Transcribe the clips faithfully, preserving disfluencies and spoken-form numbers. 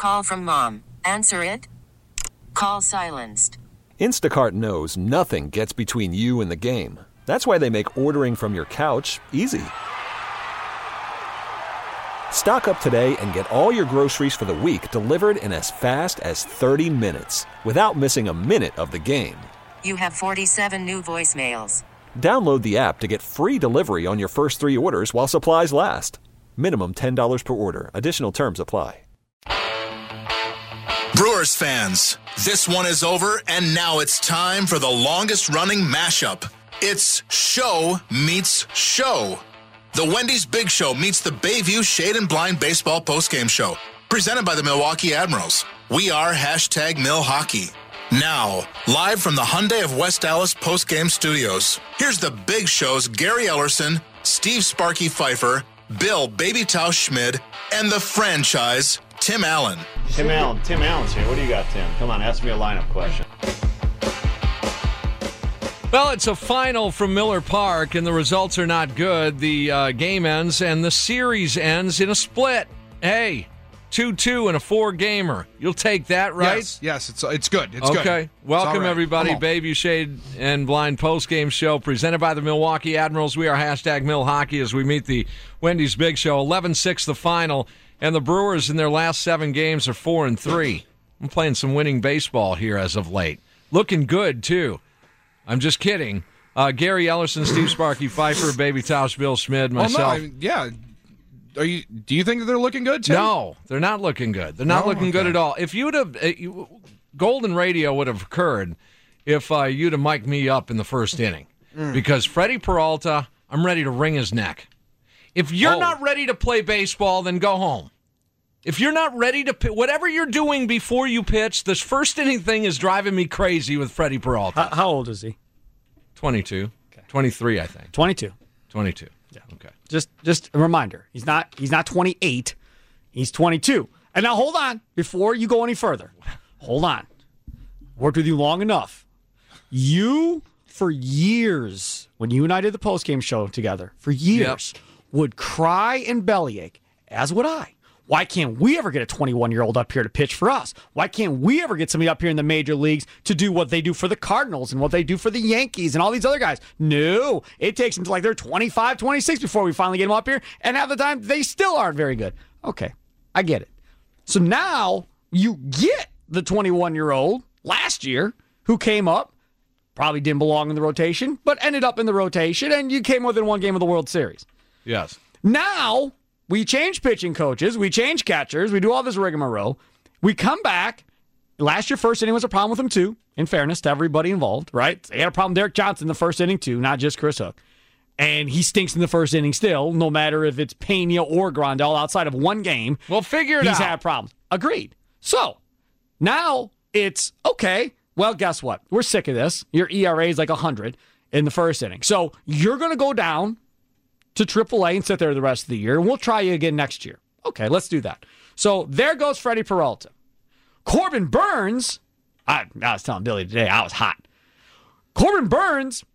call from mom. Answer it. Call silenced. Instacart knows nothing gets between you and the game. That's why they make ordering from your couch easy. Stock up today and get all your groceries for the week delivered in as fast as thirty minutes without missing a minute of the game. You have forty-seven new voicemails. Download the app to get free delivery on your first three orders while supplies last. Minimum ten dollars per order. Additional terms apply. Brewers fans, this one is over, and now it's time for the longest-running mashup. It's Show Meets Show. The Wendy's Big Show meets the Bayview Shade and Blind Baseball postgame show, presented by the Milwaukee Admirals. We are hashtag MilHockey. Now, live from the Hyundai of West Dallas postgame studios, here's the Big Show's Gary Ellerson, Steve Sparky Pfeiffer, Bill Baby Tau Schmid, and the franchise, Tim Allen. Tim Allen. Tim Allen's here. What do you got, Tim? Come on, ask me a lineup question. Well, it's a final from Miller Park, and the results are not good. The uh, game ends, and the series ends in a split. Hey, two two and a four-gamer. You'll take that, right? Yes, yes, it's it's good. It's okay. good. Okay. Welcome, right. everybody. Bayview Shade and Blind postgame show presented by the Milwaukee Admirals. We are hashtag MilHockey as we meet the Wendy's Big Show. eleven six the final, and the Brewers in their last seven games are four and three. I'm playing some winning baseball here as of late. Looking good, too. I'm just kidding. Uh, Gary Ellerson, Steve Sparky Pfeiffer, Baby Tausch, Bill Schmid, myself. Oh, no, I mean, yeah. Are you? Do you think that they're looking good, Tim? No, they're not looking good. They're not No? looking Okay. good at all. If you'd have, uh, you, Golden Radio would have occurred if uh, you'd have mic'd me up in the first inning. Mm. Because Freddie Peralta, I'm ready to wring his neck. If you're Oh. not ready to play baseball, then go home. If you're not ready to pitch, whatever you're doing before you pitch, this first inning thing is driving me crazy with Freddie Peralta. How, how old is he? twenty-two. Okay. twenty-three, I think. twenty-two. twenty-two. Yeah. Okay. Just just a reminder. He's not he's not twenty-eight. He's twenty-two. And now hold on before you go any further. Hold on. Worked with you long enough. You, for years, when you and I did the postgame show together, for years, yep. would cry and bellyache, as would I. Why can't we ever get a twenty-one-year-old up here to pitch for us? Why can't we ever get somebody up here in the major leagues to do what they do for the Cardinals and what they do for the Yankees and all these other guys? No, it takes them to like they're twenty-five, twenty-six before we finally get them up here, and half the time they still aren't very good. Okay, I get it. So now you get the twenty-one-year-old last year who came up, probably didn't belong in the rotation, but ended up in the rotation, and you came within one game of the World Series. Yes. Now we change pitching coaches, we change catchers, we do all this rigmarole. We come back. Last year, first inning was a problem with him, too, in fairness to everybody involved, right? They had a problem with Derek Johnson in the first inning, too, not just Chris Hook. And he stinks in the first inning still, no matter if it's Pena or Grandal outside of one game. Well, figure it he's out. He's had problems. Agreed. So, now it's, okay, well, guess what? We're sick of this. Your E R A is like one hundred in the first inning. So, you're going to go down to triple A and sit there the rest of the year, and we'll try you again next year. Okay, let's do that. So there goes Freddie Peralta. Corbin Burns, I, I was telling Billy today, I was hot. Corbin Burns,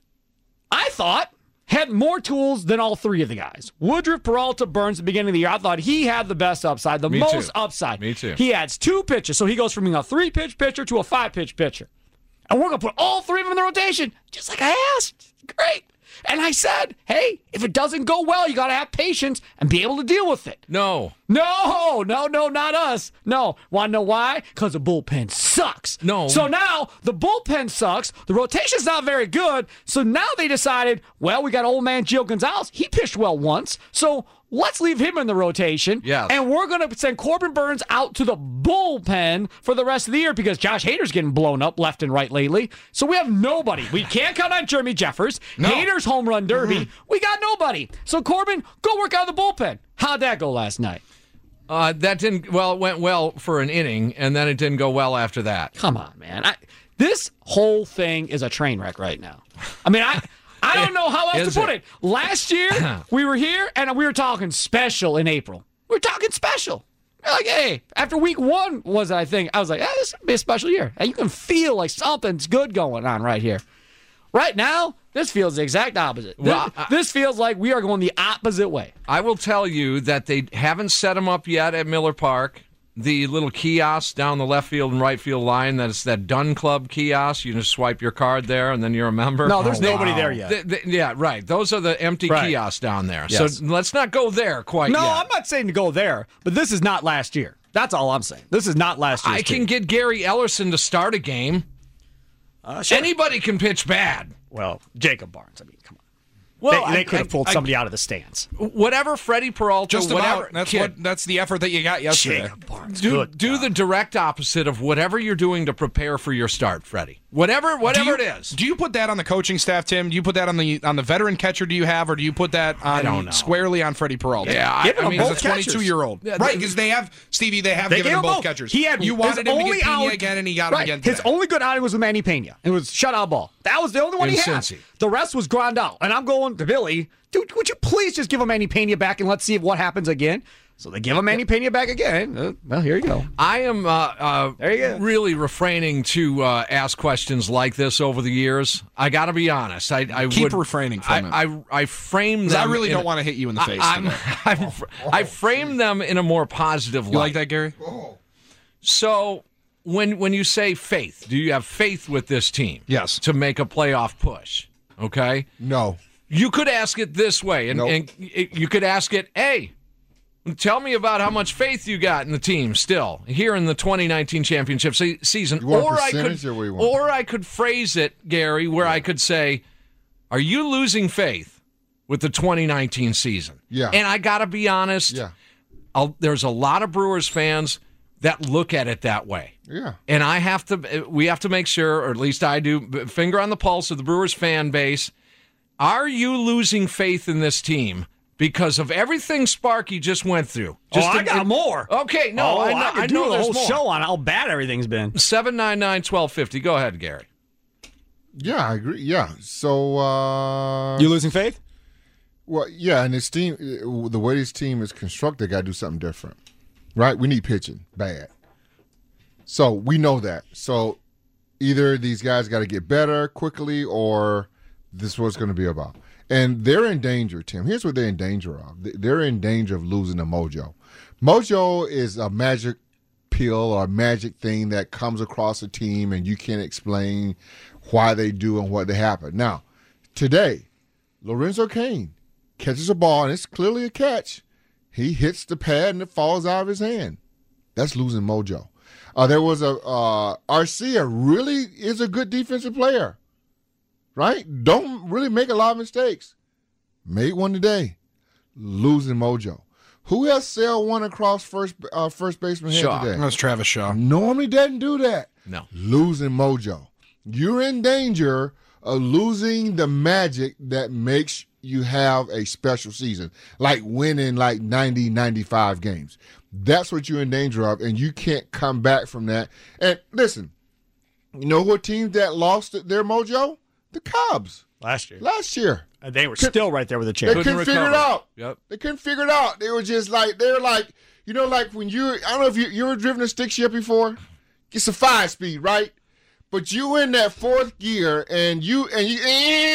I thought, had more tools than all three of the guys. Woodruff, Peralta, Burns at the beginning of the year, I thought he had the best upside, the Me most too. upside. Me too. He adds two pitches, so he goes from being a three-pitch pitcher to a five-pitch pitcher. And we're going to put all three of them in the rotation, just like I asked. Great. And I said, hey, if it doesn't go well, you got to have patience and be able to deal with it. No. No, no, no, not us. No. Want to know why? Because the bullpen sucks. No. So now the bullpen sucks. The rotation's not very good. So now they decided, well, we got old man Gio Gonzalez. He pitched well once. So let's leave him in the rotation. Yes. And we're going to send Corbin Burns out to the bullpen for the rest of the year because Josh Hader's getting blown up left and right lately. So we have nobody. We can't count on Jeremy Jeffers. No. Hader's home run derby. Mm-hmm. We got nobody. So Corbin, go work out the bullpen. How'd that go last night? Uh, that didn't, well, it went well for an inning, and then it didn't go well after that. Come on, man. I, this whole thing is a train wreck right now. I mean, I I don't know how else Is to put it? it. Last year, we were here, and we were talking special in April. We were talking special. We're like, hey, after week one was, I think, I was like, eh, this will be a special year. And you can feel like something's good going on right here. Right now, this feels the exact opposite. Well, this, I, this feels like we are going the opposite way. I will tell you that they haven't set him up yet at Miller Park. the little kiosk down the left field and right field line? That's that Dunn Club kiosk. You just swipe your card there, and then you're a member. No, there's oh, nobody wow. there yet. The, the, yeah, right. Those are the empty Right. kiosks down there. Yes. So let's not go there quite No, yet. I'm not saying to go there, but this is not last year. That's all I'm saying. This is not last year's I can team. get Gary Ellerson to start a game. Uh, sure. Anybody can pitch bad. Well, Jacob Barnes. I mean, come on. Well, they they I- could have I- pulled I- somebody out of the stands. Whatever Freddie Peralta, Just whatever. about. That's kid, what. That's the effort that you got yesterday. Jacob Barnes. do Good do God. the direct opposite of whatever you're doing to prepare for your start, Freddie. Whatever, whatever do you, it is. Do you put that on the coaching staff, Tim? Do you put that on the on the veteran catcher? Do you have, or do you put that on don't know. squarely on Freddie Peralta? Yeah, I- Give him I mean, both as a twenty-two year old, Yeah, right? they- Because they have Stevie. They have They given gave him him both catchers. He had you his wanted him to only get Pena out- again, and he got right. him again His today. only good outing was with Manny Pena. It was shutout ball. That was the only one In he had. Cincy. The rest was Grandal. And I'm going to Billy, dude, would you please just give him Manny Pena back and let's see what happens again? So they give him Manny Pena back again. Uh, well, here you go. I am uh, uh, There you go. really refraining to uh, ask questions like this over the years. I got to be honest. I, I Keep would, refraining from I, it. I, I frame 'Cause them. I really in don't a- want to hit you in the face. I, I'm, today. I'm, I frame them in a more positive light. You like that, Gary? So when when you say faith, do you have faith with this team? Yes. To make a playoff push. Okay. No. You could ask it this way, and, Nope. and it, you could ask it, hey, tell me about how much faith you got in the team still here in the twenty nineteen championship se- season. You want or I percentage could, or what do you want? or I could phrase it, Gary, where I could say, are you losing faith with the twenty nineteen season? Yeah. And I got to be honest, Yeah. I'll, there's a lot of Brewers fans that look at it that way. Yeah. And I have to, we have to make sure, or at least I do, finger on the pulse of the Brewers fan base. Are you losing faith in this team because of everything Sparky just went through? Just oh, I in- got in- more. Okay, no, oh, I know, I I could do know the there's whole more. show on how bad everything's been. seven nine nine, one two five zero. Go ahead, Gary. Yeah, I agree. Yeah. So, uh, You losing faith? well, yeah, and his team, uh, the way this team is constructed, they got to do something different, right? We need pitching bad. So we know that. So either these guys got to get better quickly, or this is what it's going to be about. And they're in danger, Tim. Here's what they're in danger of. They're in danger of losing the mojo. Mojo is a magic pill or a magic thing that comes across a team, and you can't explain why they do and what they happen. Now, today, Lorenzo Cain catches a ball, and it's clearly a catch. He hits the pad, and it falls out of his hand. That's losing mojo. Uh, there was a uh, Arcia really is a good defensive player, right? Don't really make a lot of mistakes. Made one today. Losing mojo. Who else sailed one across first uh, first baseman head Shaw. today? That's Travis Shaw. Normally doesn't do that. No. Losing mojo. You're in danger of losing the magic that makes you have a special season, like winning like ninety, ninety-five games. That's what you're in danger of, and you can't come back from that. And listen, you know what team that lost their mojo? The Cubs Last year. last year. And they were still right there with a They chance. couldn't figure it recover. out. Yep. They couldn't figure it out. They were just like, they were like, you know, like when you, I don't know if you, you ever driven a stick shift before? It's a five speed, right? But you in that fourth gear and you, and you,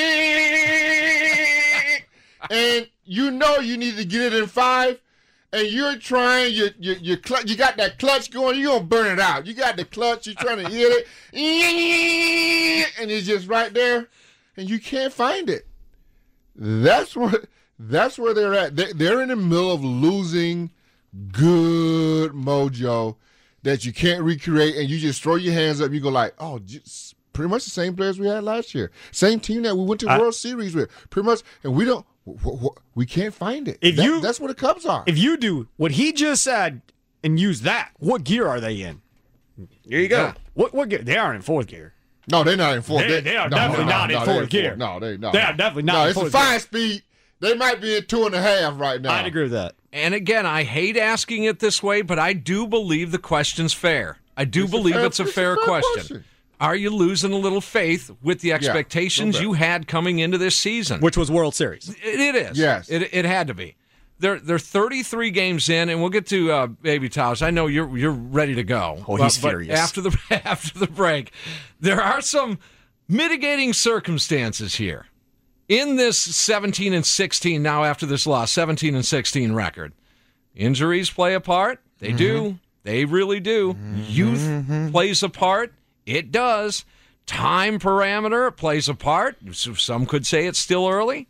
and you know you need to get it in five, and you're trying, you you you, cl- you got that clutch going, you're going to burn it out. You got the clutch, you're trying to hit it, and it's just right there, and you can't find it. That's what. That's where they're at. They, they're in the middle of losing good mojo that you can't recreate, and you just throw your hands up. And you go like, oh, just pretty much the same players we had last year, same team that we went to I, World Series with, pretty much, and we don't, w- w- we can't find it. If That- you- that's where the Cubs are. If you do what he just said and use that, what gear are they in? Here you go. Yeah. What what gear? They aren't in fourth gear. no, they're not in fourth. They- they are no, definitely no, not no, in they're fourth gear. No, they no. They are definitely not No, in it's a fourth five speed. They might be in two and a half right now. I'd agree with that. And again, I hate asking it this way, but I do believe the question's fair. I do It's a believe fair- it's a it's a fair, fair question. question. Are you losing a little faith with the expectations bit. you had coming into this season? Which was World Series. It, it is. Yes. It, it had to be. They're they're thirty-three games in, and we'll get to uh, Baby Towers. I know you're you're ready to go. Oh, he's but, but furious. after the after the break, there are some mitigating circumstances here in this seventeen and sixteen. Now after this loss, seventeen and sixteen record. Injuries play a part. They Mm-hmm. do. They really do. Mm-hmm. Youth plays a part. It does. Time parameter plays a part. Some could say it's still early.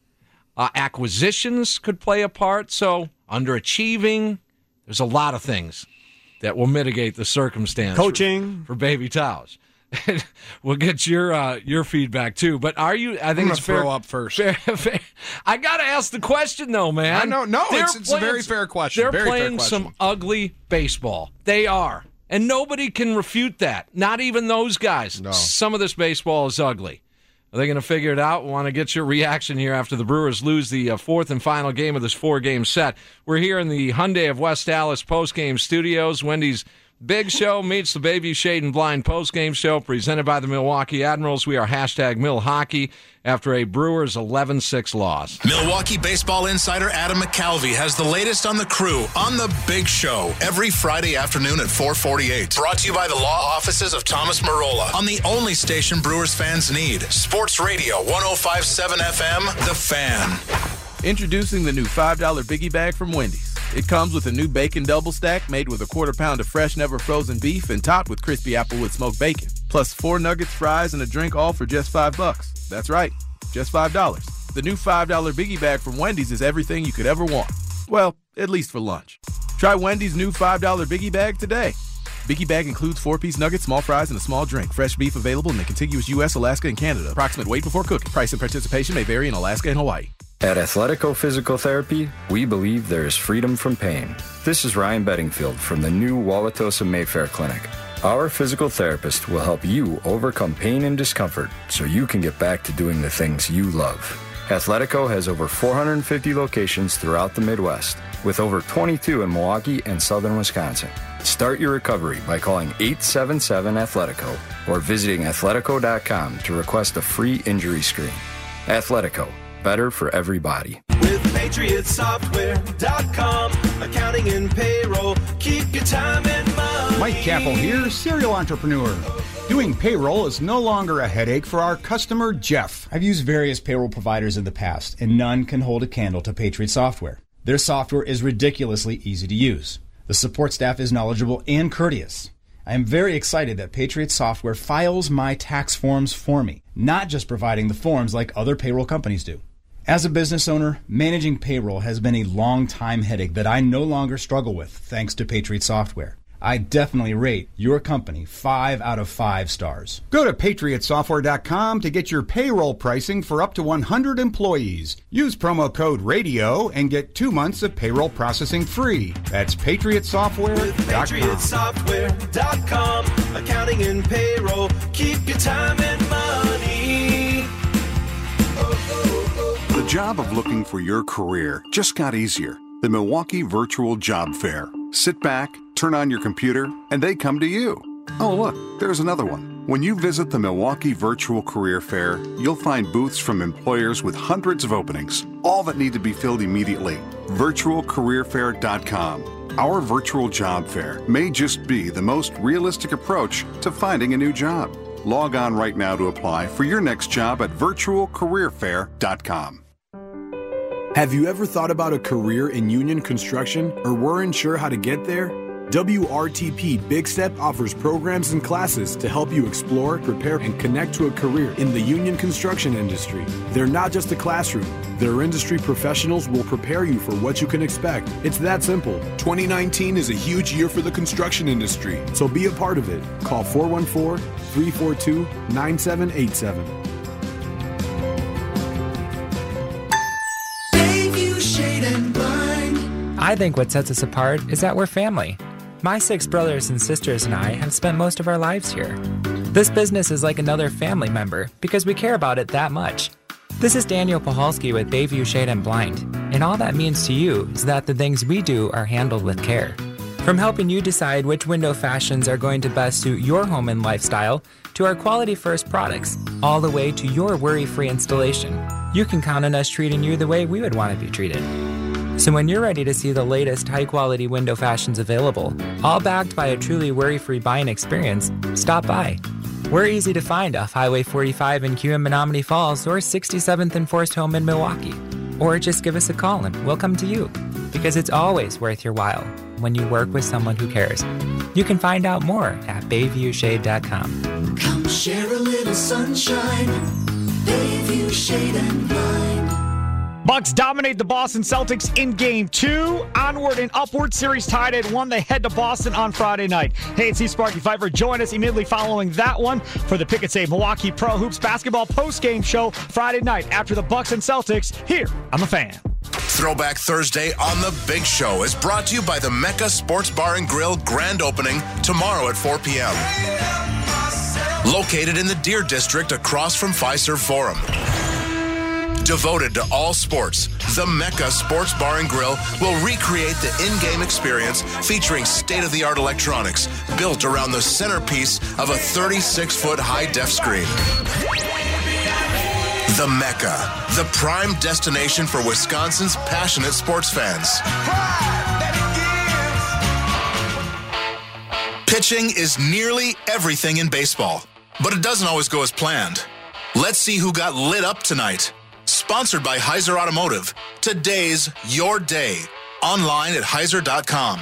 Uh, acquisitions could play a part. So underachieving, there's a lot of things that will mitigate the circumstance. Coaching. For, for baby Tausch. We'll get your uh, your feedback too. But are you? I think I'm it's fair. Throw up first. Fair, fair. I got to ask the question though, man. I know. No, They're it's, it's a very fair question. They're very playing fair question. some ugly baseball. They are, and nobody can refute that. Not even those guys. No. Some of this baseball is ugly. Are they going to figure it out? We want to get your reaction here after the Brewers lose the uh, fourth and final game of this four-game set. We're here in the Hyundai of West Dallas post-game studios. Wendy's Big Show meets the Bayview Shade and Blind post-game show presented by the Milwaukee Admirals. We are hashtag MilHockey after a Brewers eleven six loss. Milwaukee baseball insider Adam McCalvey has the latest on the Crew on the Big Show every Friday afternoon at four forty-eight. Brought to you by the law offices of Thomas Marola on the only station Brewers fans need. Sports Radio one oh five point seven F M, The Fan. Introducing the new five dollar Biggie Bag from Wendy's. It comes with a new bacon double stack made with a quarter pound of fresh, never frozen beef and topped with crispy Applewood smoked bacon. Plus four nuggets, fries, and a drink, all for just five bucks. That's right, just five dollars. The new five dollar Biggie Bag from Wendy's is everything you could ever want. Well, at least for lunch. Try Wendy's new five dollar Biggie Bag today. Biggie Bag includes four-piece nuggets, small fries, and a small drink. Fresh beef available in the contiguous U S, Alaska, and Canada. Approximate weight before cooking. Price and participation may vary in Alaska and Hawaii. At Athletico Physical Therapy, we believe there is freedom from pain. This is Ryan Bedingfield from the new Wauwatosa Mayfair Clinic. Our physical therapist will help you overcome pain and discomfort so you can get back to doing the things you love. Athletico has over four hundred fifty locations throughout the Midwest, with over twenty-two in Milwaukee and southern Wisconsin. Start your recovery by calling eight seven seven Athletico or visiting athletico dot com to request a free injury screen. Athletico, better for everybody. With Patriot Software dot com, accounting and payroll, keep your time and money. Mike Capel here, serial entrepreneur. Doing payroll is no longer a headache for our customer, Jeff. I've used various payroll providers in the past, and none can hold a candle to Patriot Software. Their software is ridiculously easy to use. The support staff is knowledgeable and courteous. I am very excited that Patriot Software files my tax forms for me, not just providing the forms like other payroll companies do. As a business owner, managing payroll has been a long-time headache that I no longer struggle with thanks to Patriot Software. I definitely rate your company five out of five stars. Go to patriot software dot com to get your payroll pricing for up to one hundred employees. Use promo code RADIO and get two months of payroll processing free. That's patriot software dot com. patriot software dot com, accounting and payroll, keep your time and money. The job of looking for your career just got easier. The Milwaukee Virtual Job Fair. Sit back, turn on your computer, and they come to you. Oh, look, there's another one. When you visit the Milwaukee Virtual Career Fair, you'll find booths from employers with hundreds of openings, all that need to be filled immediately. virtual career fair dot com. Our virtual job fair may just be the most realistic approach to finding a new job. Log on right now to apply for your next job at virtual career fair dot com. Have you ever thought about a career in union construction or weren't sure how to get there? W R T P Big Step offers programs and classes to help you explore, prepare, and connect to a career in the union construction industry. They're not just a classroom. Their industry professionals will prepare you for what you can expect. It's that simple. twenty nineteen is a huge year for the construction industry, so be a part of it. Call four one four, three four two, nine seven eight seven. I think what sets us apart is that we're family. My six brothers and sisters and I have spent most of our lives here. This business is like another family member because we care about it that much. This is Daniel Pahalski with Bayview Shade and Blind, and all that means to you is that the things we do are handled with care. From helping you decide which window fashions are going to best suit your home and lifestyle, to our quality first products, all the way to your worry-free installation, you can count on us treating you the way we would want to be treated. So when you're ready to see the latest high-quality window fashions available, all backed by a truly worry-free buying experience, stop by. We're easy to find off Highway forty-five in Q M Menominee Falls or sixty-seventh and Forest Home in Milwaukee. Or just give us a call and we'll come to you, because it's always worth your while. when you work with someone who cares. You can find out more at bayview shade dot com. Come share a little sunshine. Bayview Shade and Blind. Bucks dominate the Boston Celtics in game two. Onward and upward, series tied at one. They head to Boston on Friday night. Hey, it's Steve Sparky Pfeiffer. Join us immediately following that one for the Pick and Save Milwaukee Pro Hoops basketball post-game show Friday night after the Bucks and Celtics here on The Fan. Throwback Thursday on The Big Show is brought to you by the Mecca Sports Bar and Grill grand opening tomorrow at four p.m. Located in the Deer District across from Fiserv Forum. Devoted to all sports, the Mecca Sports Bar and Grill will recreate the in-game experience featuring state-of-the-art electronics built around the centerpiece of a thirty-six foot high-def screen. The Mecca, the prime destination for Wisconsin's passionate sports fans. Pitching is nearly everything in baseball, but it doesn't always go as planned. Let's see who got lit up tonight. Sponsored by Heiser Automotive. Today's your day. Online at heiser dot com.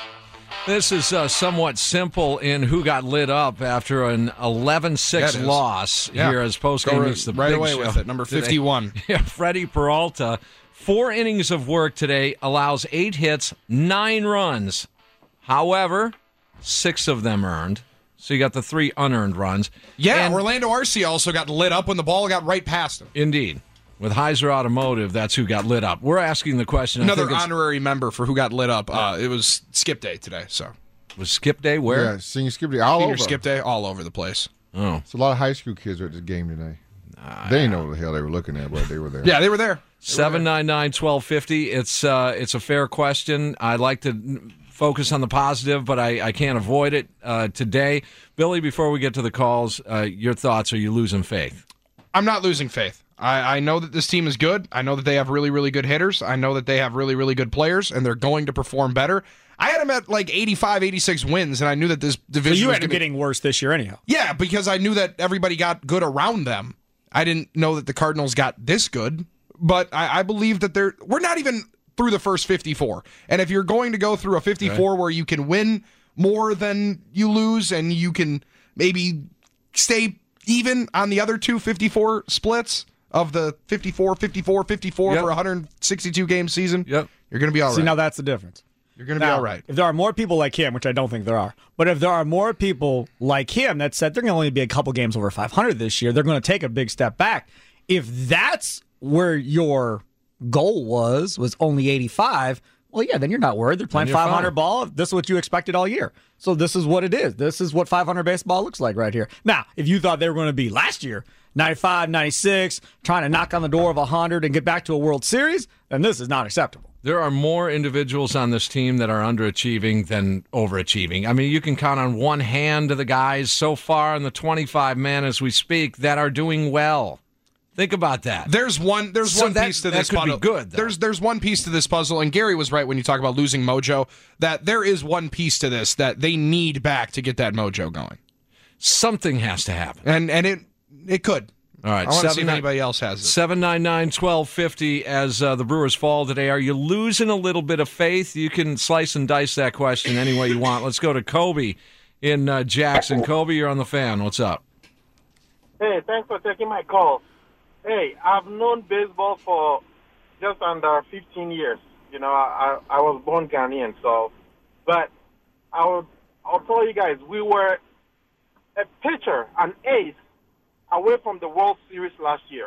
This is uh, somewhat simple in who got lit up after an eleven six Yeah, it is. loss Yeah. here as postgame Go meets the right Big away Show. with it, number Today. fifty-one. Yeah, Freddie Peralta, four innings of work today, allows eight hits, nine runs. However, six of them earned. So you got the three unearned runs. Yeah, And- Orlando Arcia also got lit up when the ball got right past him. Indeed. With Heiser Automotive, that's who got lit up. We're asking the question. I Another think it's- honorary member for who got lit up. Uh, it was Skip Day today. So was Skip Day where? Yeah, senior Skip Day all Senior over. Skip Day all over the place. Oh, so a lot of high school kids were at this game today. They didn't know what the hell they were looking at, but they were there. Yeah, they were there. seven nine nine, one two five zero. It's uh, it's a fair question. I'd like to focus on the positive, but I, I can't avoid it uh, today. Billy, before we get to the calls, uh, your thoughts, are you losing faith? I'm not losing faith. I, I know that this team is good. I know that they have really, really good hitters. I know that they have really, really good players, and they're going to perform better. I had them at like eighty-five, eighty-six wins, and I knew that this division So you was had them gonna- getting worse this year anyhow. Yeah, because I knew that everybody got good around them. I didn't know that the Cardinals got this good, but I, I believe that they're we're not even through the first fifty-four. And if you're going to go through a fifty-four Okay. where you can win more than you lose and you can maybe stay even on the other two fifty-four splits of the fifty-four, fifty-four, fifty-four Yep. for a one hundred sixty-two game season, yep. you're going to be all right. See, now that's the difference. You're going to be Now, all right. If there are more people like him, which I don't think there are, but if there are more people like him that said they're going to only be a couple games over five hundred this year, they're going to take a big step back. If that's where your goal was, was only eighty-five, well, yeah, then you're not worried. They're playing you're five hundred fine. ball. This is what you expected all year. So this is what it is. This is what five hundred baseball looks like right here. Now, if you thought they were going to be last year, ninety-five, ninety-six, trying to knock on the door of one hundred and get back to a World Series, then this is not acceptable. There are more individuals on this team that are underachieving than overachieving. I mean, you can count on one hand of the guys so far in the twenty-five man as we speak that are doing well. Think about that. There's one. There's So one that- piece to that this could be puzzle. good, though. There's there's one piece to this puzzle, and Gary was right when you talk about losing mojo. That there is one piece to this that they need back to get that mojo going. Something has to happen, and and it it could. All right, I want to see seven if nine- anybody else has it. seven nine nine, one two five zero as uh, the Brewers fall today. Are you losing a little bit of faith? You can slice and dice that question any way you want. Let's go to Kobe in uh, Jackson. Kobe, you're on the Fan. What's up? Hey, thanks for taking my call. Hey, I've known baseball for just under fifteen years. You know, I, I, I was born Ghanaian, so, but I would, I'll tell you guys, we were a pitcher, an ace, away from the World Series last year.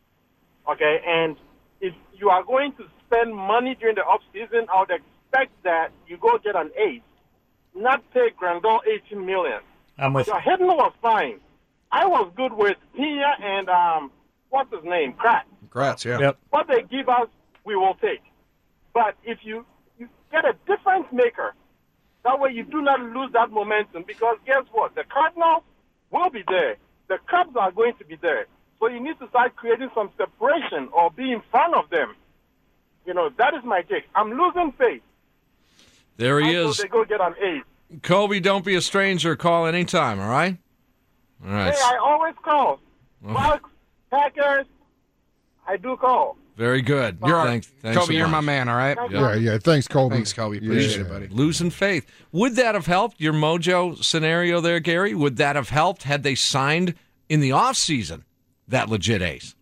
Okay, and if you are going to spend money during the off season, I would expect that you go get an ace, not pay Grandal eighteen million. I'm with So hitting was fine. I was good with Pena and um, what's his name, Kratz. Congrats, yeah. Yep. What they give us, we will take. But if you, you get a difference maker, that way you do not lose that momentum, because guess what? The Cardinals will be there. The Cubs are going to be there. So you need to start creating some separation or be in front of them. You know, that is my take. I'm losing faith. There he Until is. they go get an ace. Kobe, don't be a stranger. Call anytime, all right? All right. Hey, I always call. Oh. Bucks, Packers, I do call. Very good. You're thanks, thanks Kobe, so you're much. my man, all right? Yeah, yeah. Thanks, Kobe. Thanks, Kobe. Appreciate Yeah. it, buddy. Losing faith. Would that have helped your mojo scenario there, Gary? Would that have helped had they signed in the offseason that legit ace?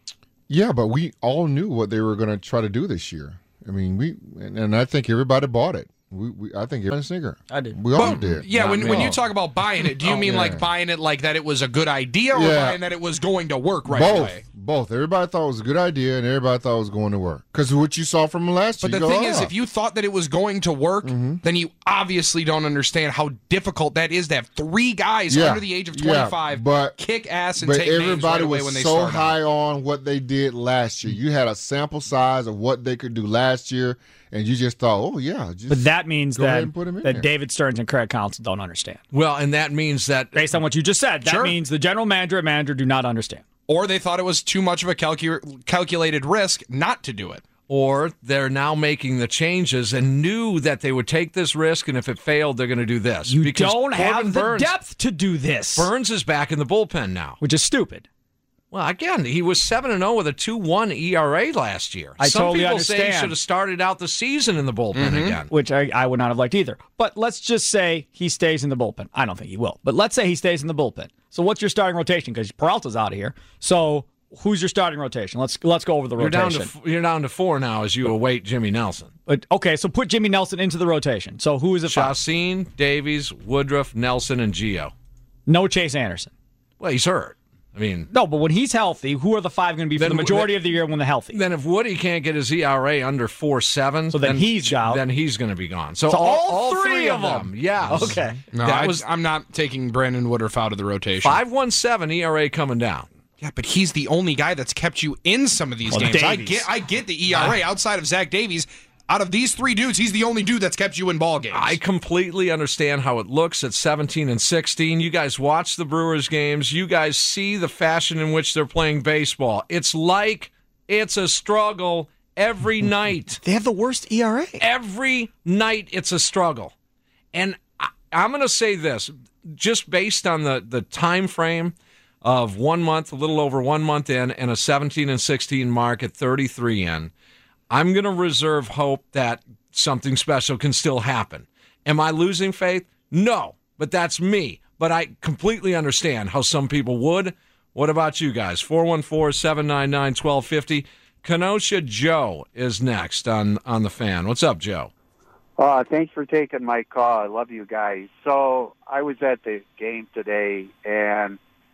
Yeah, but we all knew what they were going to try to do this year. I mean, we and, and I think everybody bought it. We, we I think everybody sneaker. I did. We all But, did. yeah, Not when, me. when you talk about buying it, do you Oh, mean yeah. like buying it like that it was a good idea or Yeah. buying that it was going to work right both, away? both. Everybody thought it was a good idea, and everybody thought it was going to work. Because what you saw from them last But year, the you go, thing is, "Ah." if you thought that it was going to work, then you obviously don't understand how difficult that is to have three guys Yeah, under the age of yeah, twenty-five but- kick ass and but take names everybody right away was when they so start. high on what they did last year. You had a sample size of what they could do last year, and you just thought, oh yeah, just But that means go ahead that, and put 'em in that there. David Stearns and Craig Counsell don't understand. Well, and that means that Based on what you just said, that Sure. means the general manager and manager do not understand. Or they thought it was too much of a calcu- calculated risk not to do it. or they're now making the changes and knew that they would take this risk, and if it failed, they're going to do this. You Because don't Corbin have the Burns, depth to do this. Burns is back in the bullpen now. Which is stupid. Well, again, he was seven and oh with a two one E R A last year. I Some totally people say he understand. should have started out the season in the bullpen Mhm. again. Which I, I would not have liked either. But let's just say he stays in the bullpen. I don't think he will. But let's say he stays in the bullpen. So what's your starting rotation? Because Peralta's out of here. So who's your starting rotation? Let's let's go over the You're down rotation. to you're down to four now as you await Jimmy Nelson. But, okay, so put Jimmy Nelson into the rotation. So who is it? Chacin, Davies, Woodruff, Nelson, and Gio. No Chase Anderson. Well, he's hurt. I mean, no, but when he's healthy, who are the five going to be for Then- the majority of the year when they're healthy? Then if Woody can't get his E R A under four seven, So then he's out. Then he's going to be gone. So, So all, all all three three of of them. them, yes. Okay. No, that I, was I'm not taking Brandon Woodruff out of the rotation. five one seven E R A coming down. Yeah, but he's the only guy that's kept you in some of these Well, games. I Davies. get, I get the E R A outside of Zach Davies. Out of these three dudes, he's the only dude that's kept you in ball games. I completely understand how it looks at seventeen and sixteen. You guys watch the Brewers games. You guys see the fashion in which they're playing baseball. It's like it's a struggle every night. They have the worst E R A. Every night it's a struggle. And I, I'm going to say this, just based on the, the time frame of one month, a little over one month in, and a seventeen and sixteen mark at thirty-three in, I'm going to reserve hope that something special can still happen. Am I losing faith? No, but that's me. But I completely understand how some people would. What about you guys? four one four, seven nine nine, one two five zero. Kenosha Joe is next on, on the Fan. What's up, Joe? Uh, thanks for taking my call. I love you guys. So I was at the game today, and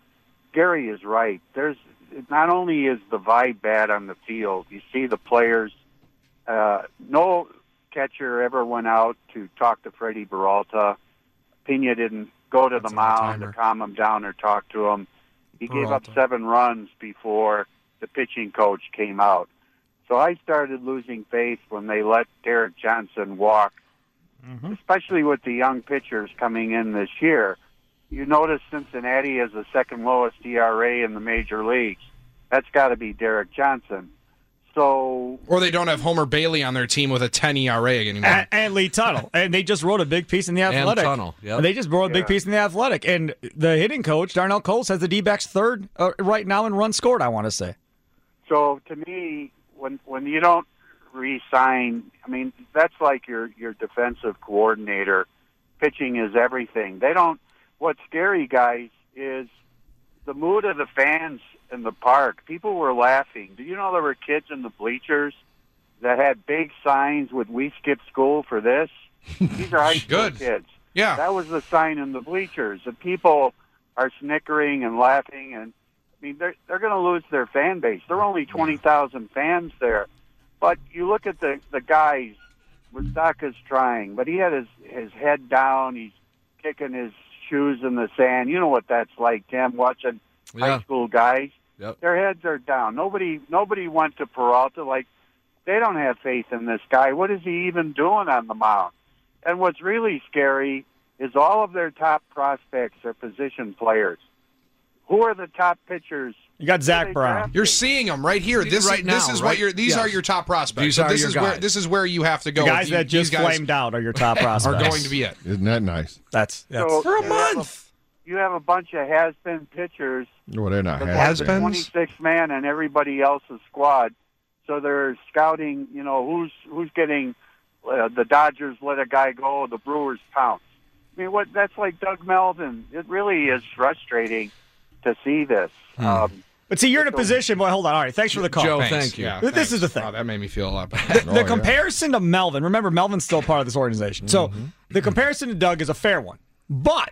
Gary is right. There's not only is the vibe bad on the field, you see the players. Uh, no catcher ever went out to talk to Freddie Peralta. Pena didn't go to the mound to calm him down or talk to him. He gave up seven runs before the pitching coach came out. So I started losing faith when they let Derek Johnson walk, Mm-hmm. especially with the young pitchers coming in this year. You notice Cincinnati has the second lowest E R A in the major leagues. That's got to be Derek Johnson. So, Or they don't have Homer Bailey on their team with a ten E R A anymore. And, and Lee Tunnell. And they just wrote a big piece in The Athletic. Tunnell, yep. They just wrote a big Yeah. piece in The Athletic. And the hitting coach, Darnell Coles, has the D-backs third uh, right now in runs scored, I want to say. so to me, when when you don't re-sign, I mean, that's like your your defensive coordinator. Pitching is everything. They don't. What's scary, guys, is the mood of the fans in the park. People were laughing. Do you know there were kids in the bleachers that had big signs with "We skip school for this"? These are high school Good. kids. Yeah. That was the sign in the bleachers. And people are snickering and laughing, and I mean, they're they're going to lose their fan base. There are only twenty thousand fans there, but you look at the the guys. Mustaka's trying, but he had his his head down. He's kicking his shoes in the sand. You know what that's like, Tim, watching Yeah. high school guys. Yep. Their heads are down. Nobody nobody went to Peralta. Like, they don't have faith in this guy. What is he even doing on the mound? And what's really scary is all of their top prospects are position players. Who are the top pitchers? You got Zach Brown. You're seeing them right here. This Right is now, this is right? what your these Yes. are your top prospects. These So are this your is where guys. this is where you have to go. The guys You- that just these guys flamed out are your top prospects. are going to be it. Isn't that nice? That's, that's So For a you have month. You have a bunch of has-been pitchers. Well, they're not The has-beens. twenty-six man and everybody else's squad. So they're scouting, you know, who's who's getting uh, the Dodgers let a guy go, the Brewers pounce. I mean, what that's like Doug Melvin. It really is frustrating to see this. Hmm. Um, But see, you're in a position. Boy, hold on. All right, thanks for the call, Joe. Thanks. Thank you. Yeah, this thanks. is the thing. Wow, that made me feel a lot better. The, the comparison to Melvin. Remember, Melvin's still part of this organization. So Mm-hmm. the comparison to Doug is a fair one. But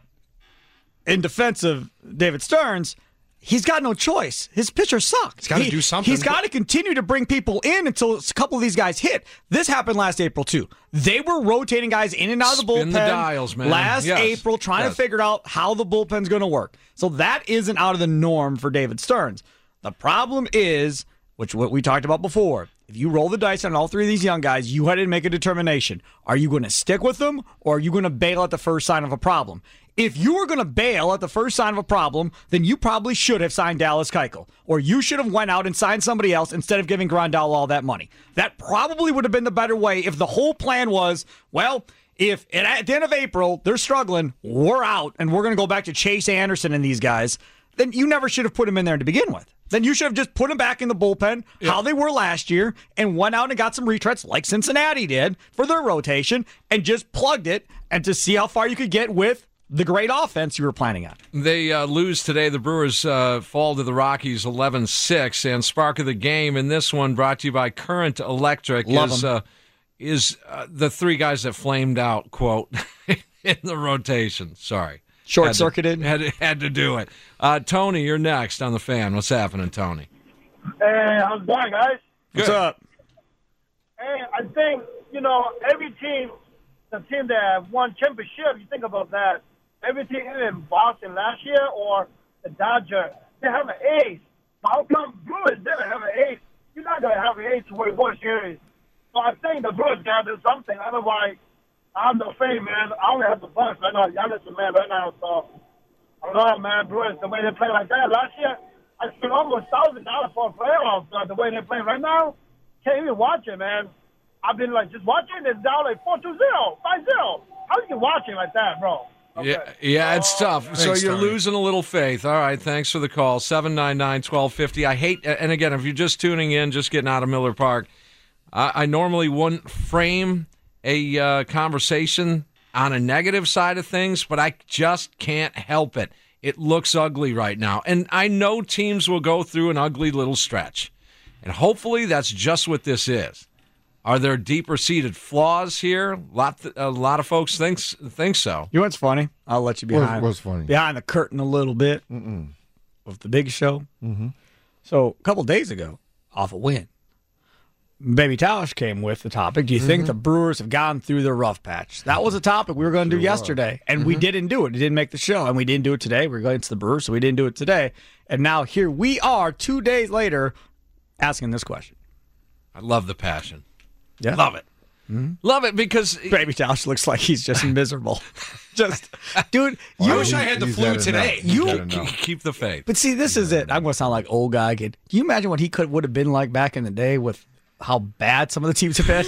in defense of David Stearns, he's got no choice. His pitcher sucks. He's got to He- do something. He's got to continue to bring people in until a couple of these guys hit. This happened last April, too. They were rotating guys in and out of the Spin bullpen the dials, man. last Yes. April, trying Yes. to figure out how the bullpen's going to work. So that isn't out of the norm for David Stearns. The problem is, which what we talked about before, if you roll the dice on all three of these young guys, you had to make a determination. Are you going to stick with them, or are you going to bail at the first sign of a problem? If you were going to bail at the first sign of a problem, then you probably should have signed Dallas Keuchel, or you should have went out and signed somebody else instead of giving Grandal all that money. That probably would have been the better way if the whole plan was, well, if at the end of April they're struggling, we're out, and we're going to go back to Chase Anderson and these guys, then you never should have put them in there to begin with. Then you should have just put them back in the bullpen, yeah. how they were last year, and went out and got some retreads like Cincinnati did for their rotation, and just plugged it, and to see how far you could get with the great offense you were planning on. They uh, lose today. The Brewers uh, fall to the Rockies eleven six. And spark of the game in this one, brought to you by Current Electric, Love is, uh, is uh, the three guys that flamed out, quote, in the rotation. Sorry. Short-circuited? Had to, had, to, had to do it. Uh, Tony, you're next on the Fan. What's happening, Tony? Hey, how's it going, guys? What's up? Hey, I think, you know, every team, the team that won championship, you think about that. Every team in Boston last year or the Dodgers, they have an ace. How come Brewers didn't have an ace? You're not going to have an ace to win one series. So I think the Brewers got to do something. Otherwise, I'm no fan, man. I only have the Bucks right now. Y'all listen, man, right now. So, I don't know, man. Brewers, the way they play like that. Last year, I spent almost one thousand dollars for a playoff. Uh, the way they play right now, can't even watch it, man. I've been, like, just watching it down like four two zero, five zero. How you can watch it like that, bro? Okay. Yeah, yeah, it's tough. Thanks, so you're Tony. losing a little faith. All right, thanks for the call. seven nine nine, one two five zero. I hate, and again, if you're just tuning in, just getting out of Miller Park, I, I normally wouldn't frame a uh, conversation on a negative side of things, but I just can't help it. It looks ugly right now. And I know teams will go through an ugly little stretch. And hopefully that's just what this is. Are there deeper-seated flaws here? A lot, a lot of folks think, think so. You know what's funny? I'll let you behind, What's funny? behind the curtain a little bit Mm-mm. of the big show. Mm-hmm. So a couple days ago, off a win, Baby Tausch came with the topic, do you mm-hmm. think the Brewers have gone through their rough patch? That was a topic we were going to Sure do yesterday, and mm-hmm. we didn't do it. It didn't make the show, and we didn't do it today. We were going to the Brewers, so we didn't do it today. And now here we are two days later asking this question. I love the passion. Yeah. Love it. Mm-hmm. Love it because Baby Tausch looks like he's just miserable. Just, dude, I you wish I had the He's flu had today. enough. He's You- had enough. keep the faith. But see, this is it. I'm going to sound like old guy kid. Can you imagine what he could would have been like back in the day with how bad some of the teams have been?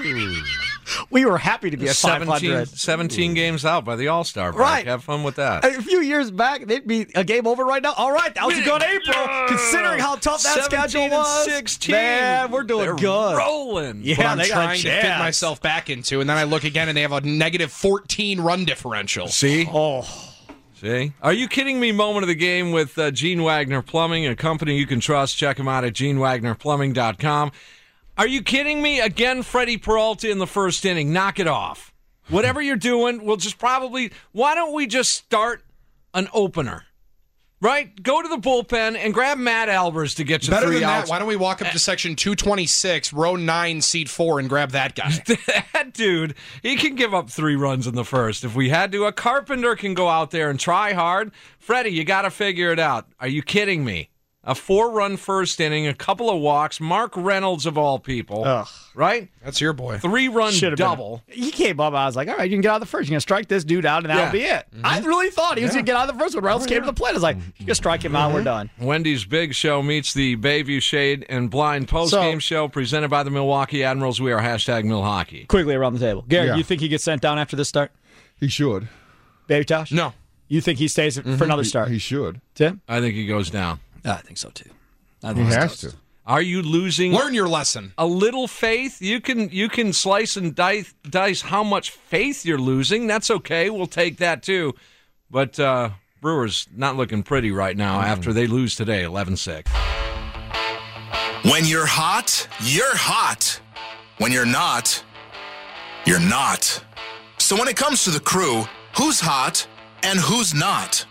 We were happy to be at five seventeen, hundred. seventeen games out by the All-Star break. Right. Have fun with that. A few years back, they'd be a game over right now. All right, that was a good April, Yeah. considering how tough that schedule seventeen and was. sixteen. Man, we're doing They're good. rolling. Yeah, What I'm they got trying to fit jabs. myself back into, and then I look again, and they have a negative fourteen run differential. See? Oh, See? Are you kidding me? Moment of the game with uh, Gene Wagner Plumbing, a company you can trust. Check them out at gene wagner plumbing dot com. Are you kidding me? Again, Freddie Peralta in the first inning. Knock it off. Whatever you're doing, we'll just probably... Why don't we just start an opener? Right? Go to the bullpen and grab Matt Albers to get you Better three than outs. that, why don't we walk up to section two twenty-six, row nine, seat four, and grab that guy? That dude, he can give up three runs in the first. If we had to, a Carpenter can go out there and try hard. Freddie, you got to figure it out. Are you kidding me? A four-run first inning, a couple of walks, Mark Reynolds of all people, Ugh. right? That's your boy. Three-run Should've double. been. He came up, I was like, all right, you can get out of the first. You're going to strike this dude out, and that'll Yeah. be it. I really thought he was Yeah. going to get out of the first when Reynolds came to the plate. I was like, you can strike him out, we're done. Wendy's Big Show meets the Bayview Shade and Blind Post-Game So- Show presented by the Milwaukee Admirals. We are hashtag Milhockey. Quickly around the table. Gary, Yeah. you think he gets sent down after this start? He should. Baby Tosh? No. You think he stays for another He- start? He should. Tim? I think he goes down. I think so, too. I He think has to. Are you losing? Learn your lesson. A little faith. You can you can slice and dice, dice how much faith you're losing. That's okay. We'll take that too. But uh, Brewers not looking pretty right now mm. after they lose today, eleven six. When you're hot, you're hot. When you're not, you're not. So when it comes to the crew, who's hot and who's not?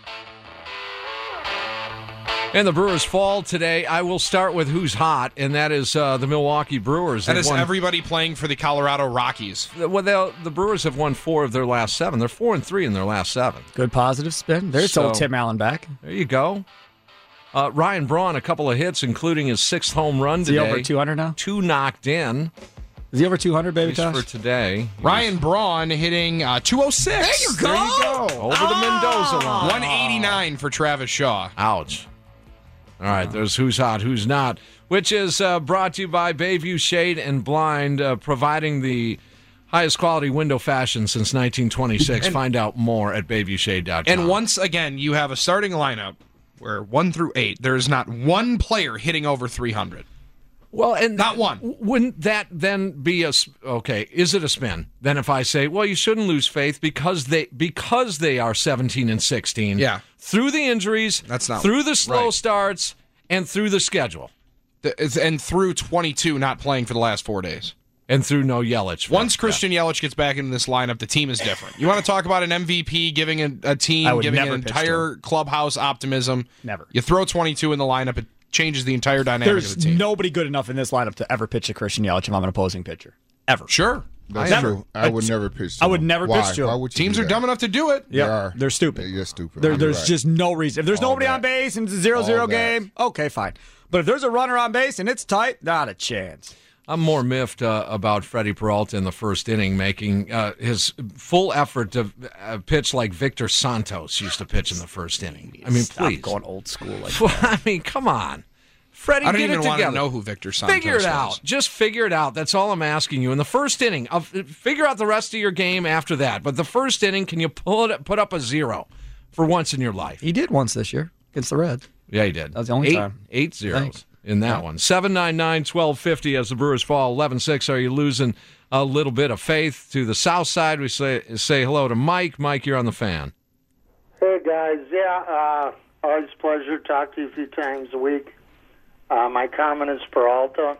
And the Brewers fall today. I will start with who's hot, and that is uh, the Milwaukee Brewers. That They've is won, everybody playing for the Colorado Rockies. Well, the Brewers have won four of their last seven. They're four and three in their last seven. Good positive spin. There's So- old Tim Allen back. There you go. Uh, Ryan Braun, a couple of hits, including his sixth home run Is today. he over two hundred now? Two knocked in. Is he over two hundred, baby At least Tosh? for today. Ryan Braun hitting uh, two oh six. There you go. There you go. Over the Mendoza line. one eighty-nine for Travis Shaw. Ouch. All right, there's who's hot, who's not, which is uh, brought to you by Bayview Shade and Blind, uh, providing the highest quality window fashion since nineteen twenty-six. And- Find out more at bayview shade dot com. And once again, you have a starting lineup where one through eight, there is not one player hitting over three hundred. Well, and not one. Wouldn't that then be a s- okay? Is it a spin? Then if I say, well, you shouldn't lose faith because they because they are seventeen and sixteen. Yeah. Through the injuries, That's not through the slow right. starts, and through the schedule, The- it's- And through twenty-two not playing for the last four days. and through no Yelich. Once Christian Yelich gets back into this lineup, the team is different. You want to talk about an M V P giving a, a I team, would giving an never pitch to entire clubhouse optimism. Never. You throw twenty-two in the lineup, it changes the entire dynamic There's of the team. nobody good enough in this lineup to ever pitch a Christian Yelich if I'm an opposing pitcher. Ever. Sure. That's Never. true. I would never pitch to I would him. never Why? pitch to Why him. would you Teams do are that? dumb enough to do it. Yeah, They are. they're stupid. You're stupid. There, You're there's right. just no reason. If there's All nobody that. on base and it's a zero zero All that. game, okay, fine. But if there's a runner on base and it's tight, not a chance. I'm more miffed uh, about Freddie Peralta in the first inning, making uh, his full effort to uh, pitch like Victor Santos used to pitch in the first inning. I mean, Stop please. going old school like Well, I mean, come on. Freddie, I don't get even it want to together. know who Victor Santos Figure it is. out. Just figure it out. That's all I'm asking you. In the first inning, of, figure out the rest of your game after that. But the first inning, can you pull it, put up a zero for once in your life? He did once this year against the Reds. Yeah, he did. That's the only eight, time. Eight zeros Thanks. in that one. seven nine nine, one two five zero as the Brewers fall eleven six. Are you losing a little bit of faith to the south side? We say say hello to Mike. Mike, you're on the fan. Hey, guys. Yeah, uh, always a pleasure to talk to you a few times a week. Uh, my comment is Peralta.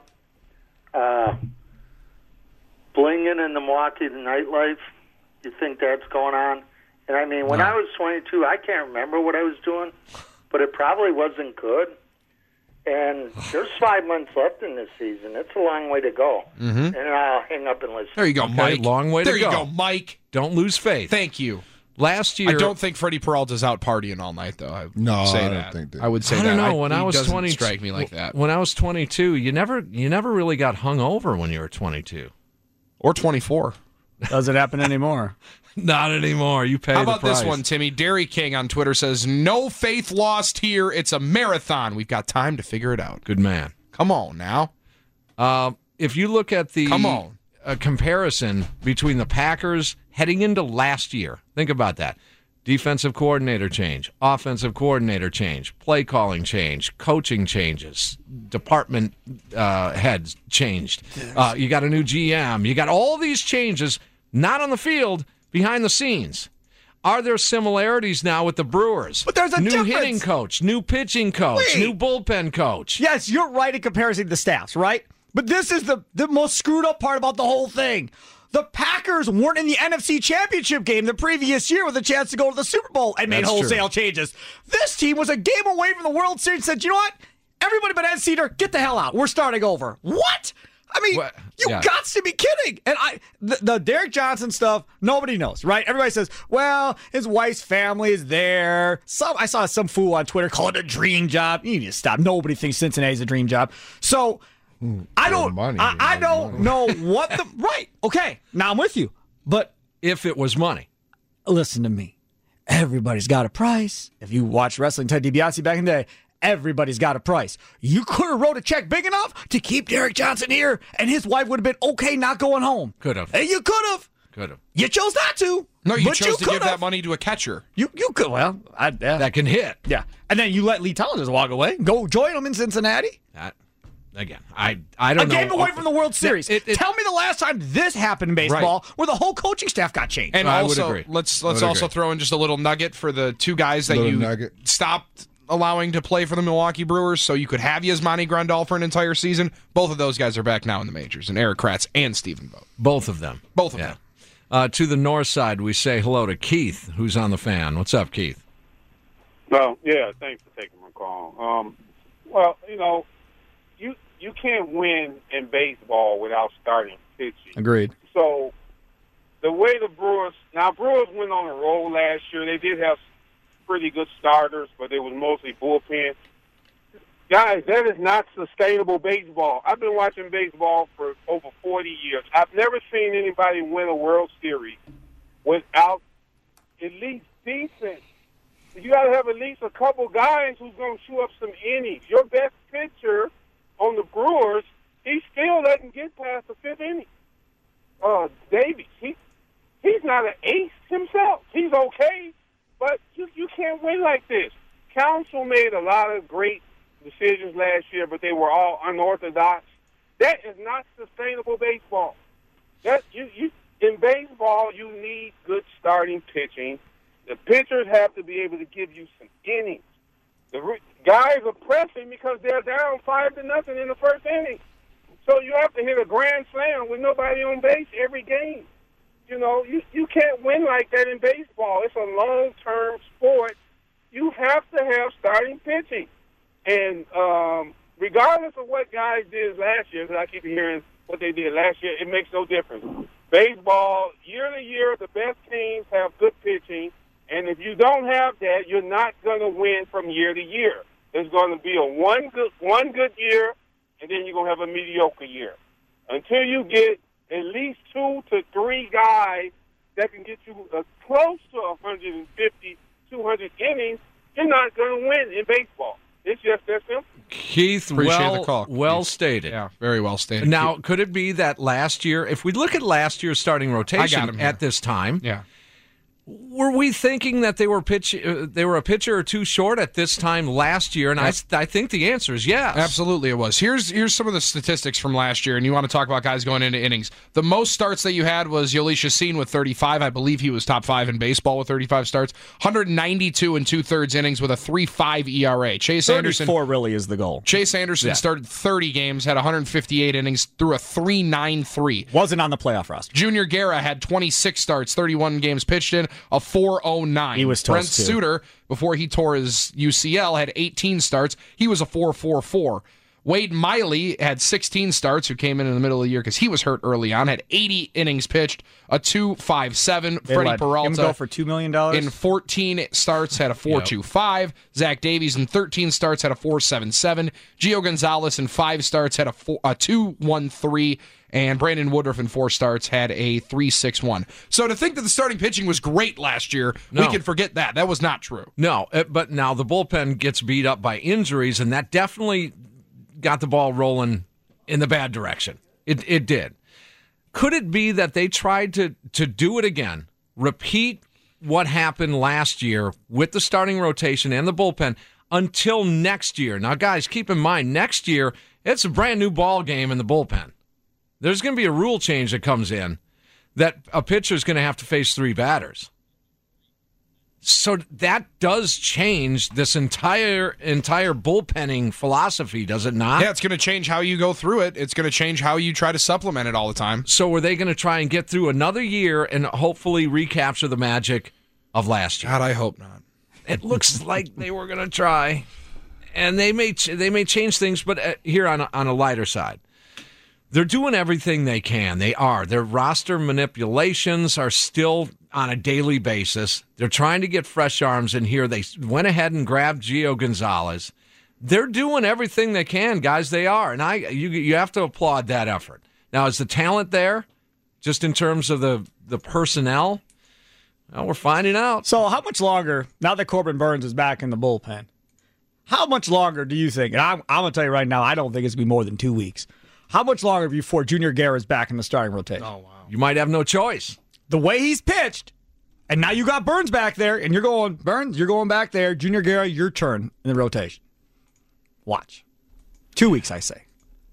Uh, blinging in the Milwaukee nightlife. You think that's going on? And I mean, when No. I was twenty-two, I can't remember what I was doing, but it probably wasn't good. And there's five months left in this season. It's a long way to go. Mhm. And I'll hang up and listen. There you go, Okay, Mike. long way to there go. you go, Mike. Don't lose faith. Thank you. Last year, I don't think Freddie Peralta's out partying all night, though. I No, would say I don't that. think that. I would say I don't that. know. When he I was doesn't twenty, strike me like that. When I was twenty-two, you never, you never really got hung over when you were twenty-two. Or twenty-four. Doesn't happen anymore. Not anymore. You pay How the about this price. one, Timmy? Dairy King on Twitter says, no faith lost here. It's a marathon. We've got time to figure it out. Good man. Come on now. Uh, if you look at the Come on. Uh, comparison between the Packers heading into last year, think about that. Defensive coordinator change, offensive coordinator change, play calling change, coaching changes, department uh, heads changed. Uh, you got a new G M. You got all these changes, not on the field, behind the scenes. Are there similarities now with the Brewers? But there's a new difference. hitting coach, new pitching coach, Wait. new bullpen coach. Yes, you're right in comparison to the staffs, right? But this is the, the most screwed up part about the whole thing. The Packers weren't in the N F C Championship game the previous year with a chance to go to the Super Bowl and made That's wholesale true. changes. This team was a game away from the World Series and said, you know what? Everybody but Ed Cedar, get the hell out. We're starting over. What? I mean, What? you Yeah. got to be kidding. And I, the, the Derek Johnson stuff, nobody knows, right? Everybody says, well, his wife's family is there. Some I saw some fool on Twitter call it a dream job. You need to stop. Nobody thinks Cincinnati's a dream job. So I don't, money, I, I money, don't money. know what the, right. Okay. Now I'm with you. But If it was money. listen to me. Everybody's got a price. If you watched wrestling Ted DiBiase back in the day, everybody's got a price. You could have wrote a check big enough to keep Derek Johnson here, and his wife would have been okay not going home. Could have. And you could have. Could have. You chose not to. No, you but chose you to could give have. that money to a catcher. You you could. Well, I, yeah. That can hit. yeah. And then you let Lee Tellin just walk away. Go join him in Cincinnati. That again, I I don't a know. game away from the World Series. It, it, Tell me the last time this happened in baseball Right. where the whole coaching staff got changed. And I also, would agree. let's I let's would also agree. throw in just a little nugget for the two guys that Little you nugget. stopped allowing to play for the Milwaukee Brewers, so you could have Yasmani Grandal for an entire season. Both of those guys are back now in the majors, and Eric Kratz and Stephen Vogt. Both of them. Both of Yeah. them. Uh, to the north side, we say hello to Keith, who's on the fan. What's up, Keith? Well, yeah, thanks for taking my call. Um, well, you know, you you can't win in baseball without starting pitching. Agreed. So the way the Brewers now Brewers went on a roll last year. They did have pretty good starters, but it was mostly bullpen. Guys, that is not sustainable baseball. I've been watching baseball for over forty years. I've never seen anybody win a World Series without at least decent. You got to have at least a couple guys who's going to chew up some innings. Your best pitcher on the Brewers, he still doesn't get past the fifth inning. Uh, Davies, he he's not an ace himself. He's okay, but you you can't win like this. Council made a lot of great decisions last year, but they were all unorthodox. That is not sustainable baseball. That you you in baseball, you need good starting pitching. The pitchers have to be able to give you some innings. The re- guys are pressing because they're down five to nothing in the first inning. So you have to hit a grand slam with nobody on base every game. You know, you, you can't win like that in baseball. It's a long-term sport. You have to have starting pitching. And um, regardless of what guys did last year, because I keep hearing what they did last year, it makes no difference. Baseball, year to year, the best teams have good pitching. And if you don't have that, you're not going to win from year to year. There's going to be a one good one good year, and then you're going to have a mediocre year. Until you get at least two to three guys that can get you uh, close to one fifty, two hundred innings, you're not going to win in baseball. It's just that simple. Keith, Appreciate well, the call. well stated. Yeah, very well stated. Now, could it be that last year, if we look at last year's starting rotation him here. at this time, yeah. were we thinking that they were pitch uh, they were a pitcher or two short at this time last year? And I, I think the answer is yes. Absolutely it was. Here's here's some of the statistics from last year, and you want to talk about guys going into innings. The most starts that you had was Yoeli Chacin with thirty-five. I believe he was top five in baseball with thirty-five starts. one ninety-two and two-thirds innings with a three point five E R A. Chase Anderson thirty-four really is the goal. Chase Anderson Yeah. started thirty games, had one fifty-eight innings, threw a three point nine three. Wasn't on the playoff roster. Junior Guerra had twenty-six starts, thirty-one games pitched in, a four point oh nine. He was Brent toast, too. Suter, before he tore his U C L, had eighteen starts. He was a four point four four. Wade Miley had sixteen starts, who came in in the middle of the year because he was hurt early on, had eighty innings pitched, a two point five seven. They Freddie let him Peralta go for two million dollars? in fourteen starts had a four point two five. Zach Davies in thirteen starts had a four point seven seven. Gio Gonzalez in five starts had a, four, a two point one three. And Brandon Woodruff in four starts had a three point six one. So to think that the starting pitching was great last year, No. we can forget that. That was not true. No, uh, but now the bullpen gets beat up by injuries, and that definitely got the ball rolling in the bad direction. It it did. Could it be that they tried to to do it again, repeat what happened last year with the starting rotation and the bullpen until next year? Now, guys, keep in mind, next year, it's a brand new ball game in the bullpen. There's going to be a rule change that comes in that a pitcher is going to have to face three batters. So that does change this entire entire bullpenning philosophy, does it not? Yeah, it's going to change how you go through it. It's going to change how you try to supplement it all the time. So were they going to try and get through another year and hopefully recapture the magic of last year? God, I hope not. It looks like they were going to try, and they may ch- they may change things, but uh, here on a, on a lighter side. They're doing everything they can. They are. Their roster manipulations are still on a daily basis. They're trying to get fresh arms in here. They went ahead and grabbed Gio Gonzalez. They're doing everything they can, guys. They are. And I you you have to applaud that effort. Now, is the talent there, just in terms of the, the personnel? Well, we're finding out. So how much longer, now that Corbin Burns is back in the bullpen, how much longer do you think, and I'm, I'm going to tell you right now, I don't think it's going to be more than two weeks. How much longer before Junior Guerra is back in the starting rotation? Oh, wow. You might have no choice. The way he's pitched, and now you got Burns back there, and you're going, Burns, you're going back there. Junior Guerra, your turn in the rotation. Watch. Two weeks, I say.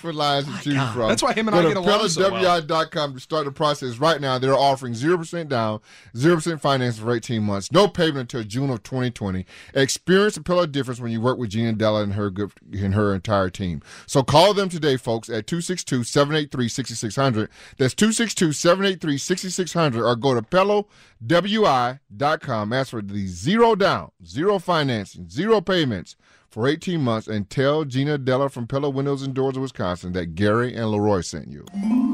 different lines to choose from. That's why him and Go I to get along so well. Pellet W I dot dot com to start the process right now. They're offering zero percent down, zero percent financing for eighteen months, no payment until June of twenty twenty. Experience the pillow difference when you work with Gina Della and her good, and her entire team. So call them today, folks, at two six two, seven eight three, six six zero zero. That's two six two, seven eight three, six six zero zero, or go to pillow w i dot com. Ask for the zero down, zero financing, zero payments for eighteen months, and tell Gina Della from Pillow Windows and Doors of Wisconsin that Gary and Leroy sent you.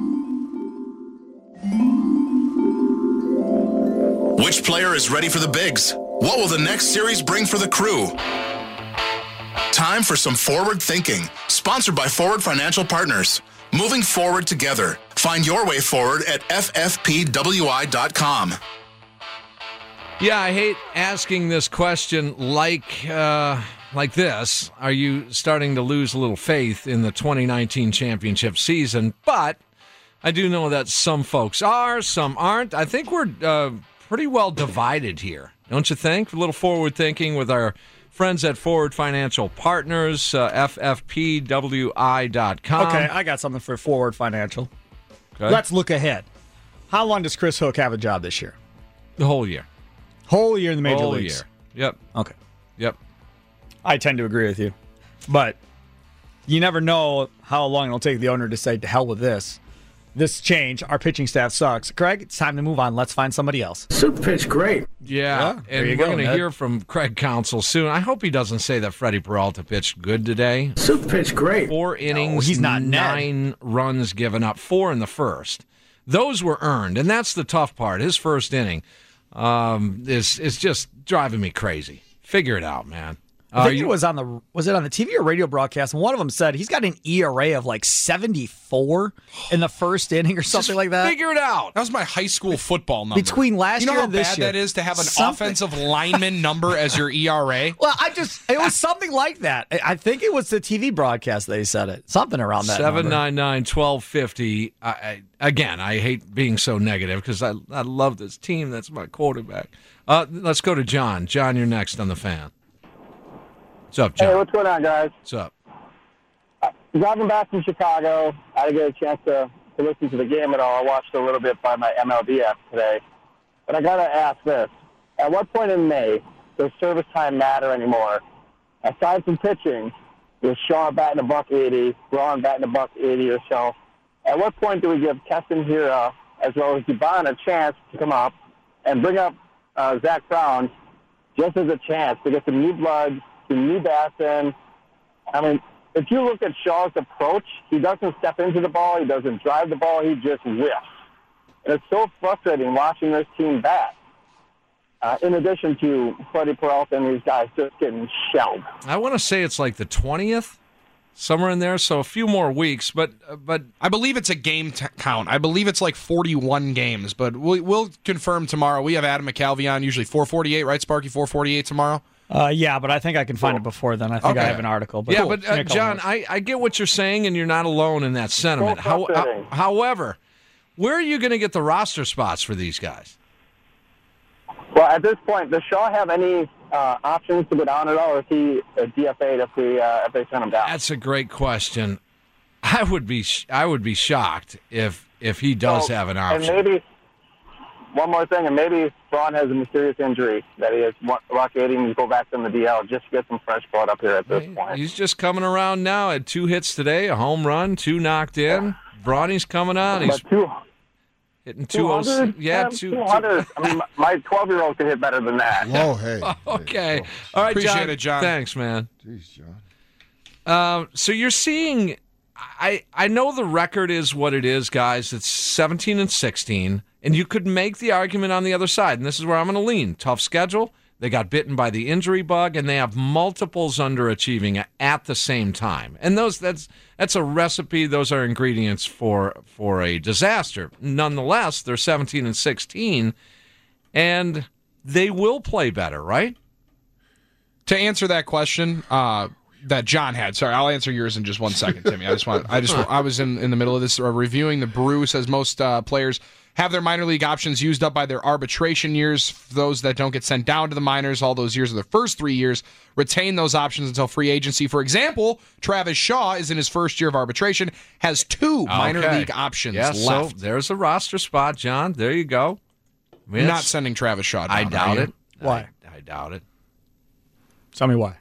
Which player is ready for the bigs? What will the next series bring for the crew? Time for some forward thinking. Sponsored by Forward Financial Partners. Moving forward together. Find your way forward at f f p w i dot com. Yeah, I hate asking this question like uh, like this. Are you starting to lose a little faith in the twenty nineteen championship season? But I do know that some folks are, some aren't. I think we're uh, pretty well divided here, don't you think? A little forward thinking with our friends at Forward Financial Partners, uh, f f p w i dot com. Okay, I got something for Forward Financial. Okay. Let's look ahead. How long does Chris Hook have a job this year? The whole year. Whole year in the major Whole leagues. year. Yep. Okay. Yep. I tend to agree with you. But you never know how long it'll take the owner to say, to hell with this. This change, our pitching staff sucks. Craig, it's time to move on. Let's find somebody else. Super pitch, great. Yeah, Yeah, there and you we're go, going to Ned. hear from Craig Counsell soon. I hope he doesn't say that Freddie Peralta pitched good today. Super pitch, great. Four innings, he's not Ned. nine runs given up, four in the first. Those were earned, and that's the tough part. His first inning um, is is just driving me crazy. Figure it out, man. I Uh, think you- it was on the was it on the T V or radio broadcast, and one of them said he's got an E R A of like seventy-four in the first inning or something like that. Figure it out. That was my high school football number. Between last you know year how and this bad year? that is to have an Something- offensive lineman number as your E R A? Well, I just it was something like that. I I think it was the T V broadcast they said it. Something around that. Seven number. nine nine twelve fifty. I, I, again, I hate being so negative because I I love this team. That's my quarterback. Uh, let's go to John. John, you're next on the Fan. What's up, John? Hey, what's going on, guys? What's up? Driving back from Chicago, I didn't get a chance to, to listen to the game at all. I watched a little bit by my M L B app today. But I got to ask this. At what point in May does service time matter anymore? Aside from pitching, with Shaw batting a buck eighty, Braun batting a buck eighty or so, at what point do we give Keston Hiura as well as Dubon a chance to come up and bring up uh, Zach Brown just as a chance to get some new blood, some new bats in? I mean, if you look at Shaw's approach, he doesn't step into the ball, he doesn't drive the ball, he just whiffs. And it's so frustrating watching this team bat. Uh, in addition to Freddie Peralta and these guys just getting shelled. I want to say it's like the twentieth, somewhere in there. So a few more weeks, but uh, but I believe it's a game t- count. I believe it's like forty-one games, but we'll, we'll confirm tomorrow. We have Adam McCalvy on, usually four forty-eight, right, Sparky? four forty-eight tomorrow? Uh, yeah, but I think I can find it before then. I think Okay. I have an article. But yeah, cool. but Give me uh, a couple John, minutes. I, I get what you're saying, and you're not alone in that sentiment. So How, frustrating. how- however, where are you going to get the roster spots for these guys? Well, at this point, does Shaw have any uh, options to go down at all, or is he uh, D F A'd if, we, uh, if they send him down? That's a great question. I would be sh- I would be shocked if if he does So, have an And option. maybe, one more thing, and maybe Braun has a mysterious injury that he is rock-aiding to go back in the D L just to get some fresh blood up here at this point. He's just coming around now. Had two hits today, a home run, two knocked in. Bronny's coming on. He's But two, hitting two oh six. Yeah, two. two hundred. I mean, my twelve-year-old could hit better than that. Whoa, hey. Okay. All right, Appreciate John. it, John. Thanks, man. Jeez, John. Um, so you're seeing, I I know the record is what it is, guys. It's seventeen and sixteen, and you could make the argument on the other side, and this is where I'm going to lean. Tough schedule. They got bitten by the injury bug, and they have multiples underachieving at the same time. And those that's that's a recipe. Those are ingredients for for a disaster. Nonetheless, they're seventeen and sixteen, and they will play better, right? To answer that question, uh, that John had. Sorry, I'll answer yours in just one second, Timmy. I just want. I just. I was in, in the middle of this uh, reviewing. The Brew says most uh, players have their minor league options used up by their arbitration years. Those that don't get sent down to the minors, all those years of the first three years, retain those options until free agency. For example, Travis Shaw is in his first year of arbitration, has two minor Okay. league options Yeah, left. So there's a roster spot, John. There you go. I mean, Not it's- sending Travis Shaw down. I are doubt you? it. Why? I, I doubt it. Tell me why.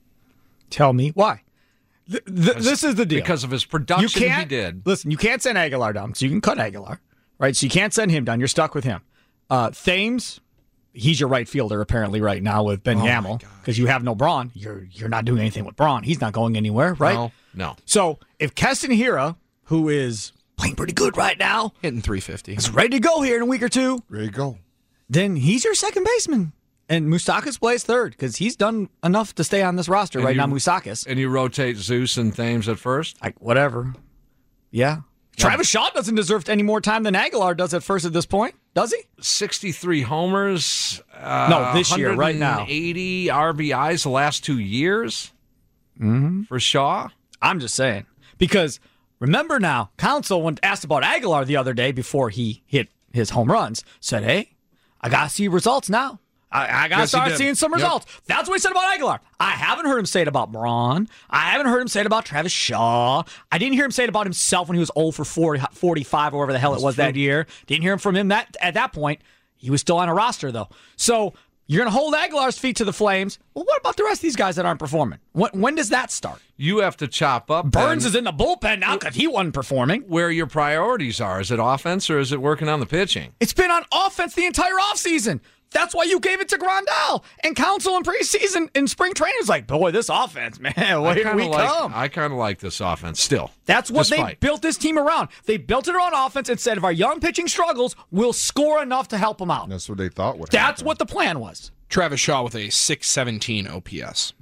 Tell me why. Th- th- this is the deal. Because of his production you can't, he did. Listen, you can't send Aguilar down, so you can cut Aguilar, right? So you can't send him down. You're stuck with him. Uh, Thames, he's your right fielder apparently right now with Ben Oh, my Yammel because you have no Braun. You're you're not doing anything with Braun. He's not going anywhere, right? No. No. So if Keston Hira, who is playing pretty good right now, Hitting three fifty. is ready to go here in a week or two, Ready to go. then he's your second baseman. And Moustakas plays third because he's done enough to stay on this roster And right you- now, Moustakas. And you rotate Zeus and Thames at first? Like, whatever. Yeah. Travis Shaw doesn't deserve any more time than Aguilar does at first at this point, does he? sixty-three homers. Uh, No, this year, right now. one hundred eighty R B Is the last two years Mm-hmm. for Shaw. I'm just saying. Because remember now, Council, when asked about Aguilar the other day before he hit his home runs, said, hey, I got to see results now. I, I got to Yes, he start did. seeing some Yep. results. That's what he said about Aguilar. I haven't heard him say it about Braun. I haven't heard him say it about Travis Shaw. I didn't hear him say it about himself when he was oh for forty, forty-five or whatever the hell it was that year. Didn't hear him from him that at that point. He was still on a roster, though. So you're going to hold Aguilar's feet to the flames. Well, what about the rest of these guys that aren't performing? When, when does that start? You have to chop up. Burns then is in the bullpen now because he wasn't performing. where your priorities are. Is it offense or is it working on the pitching? It's been on offense the entire offseason. That's why you gave it to Grandal. And Council in preseason in spring training was like, boy, this offense, man, I here kinda we like, come. I kind of like this offense still. That's what they Despite. built this team around. They built it around offense and said if our young pitching struggles, we'll score enough to help them out. That's what they thought would That's happen. what the plan was. Travis Shaw with a six seventeen O P S.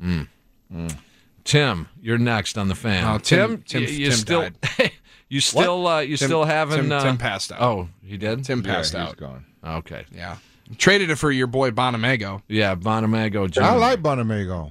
Tim, you're next on the fan. Oh, Tim- Tim- you, you Tim still, died. you still, uh, you Tim- still haven't. Tim- uh, Tim passed out. Oh, he did. Tim Yeah, passed he's out. gone. Okay. Yeah. Traded it for your boy Bonamago. Yeah, Bonamago. Junior I like Bonamago.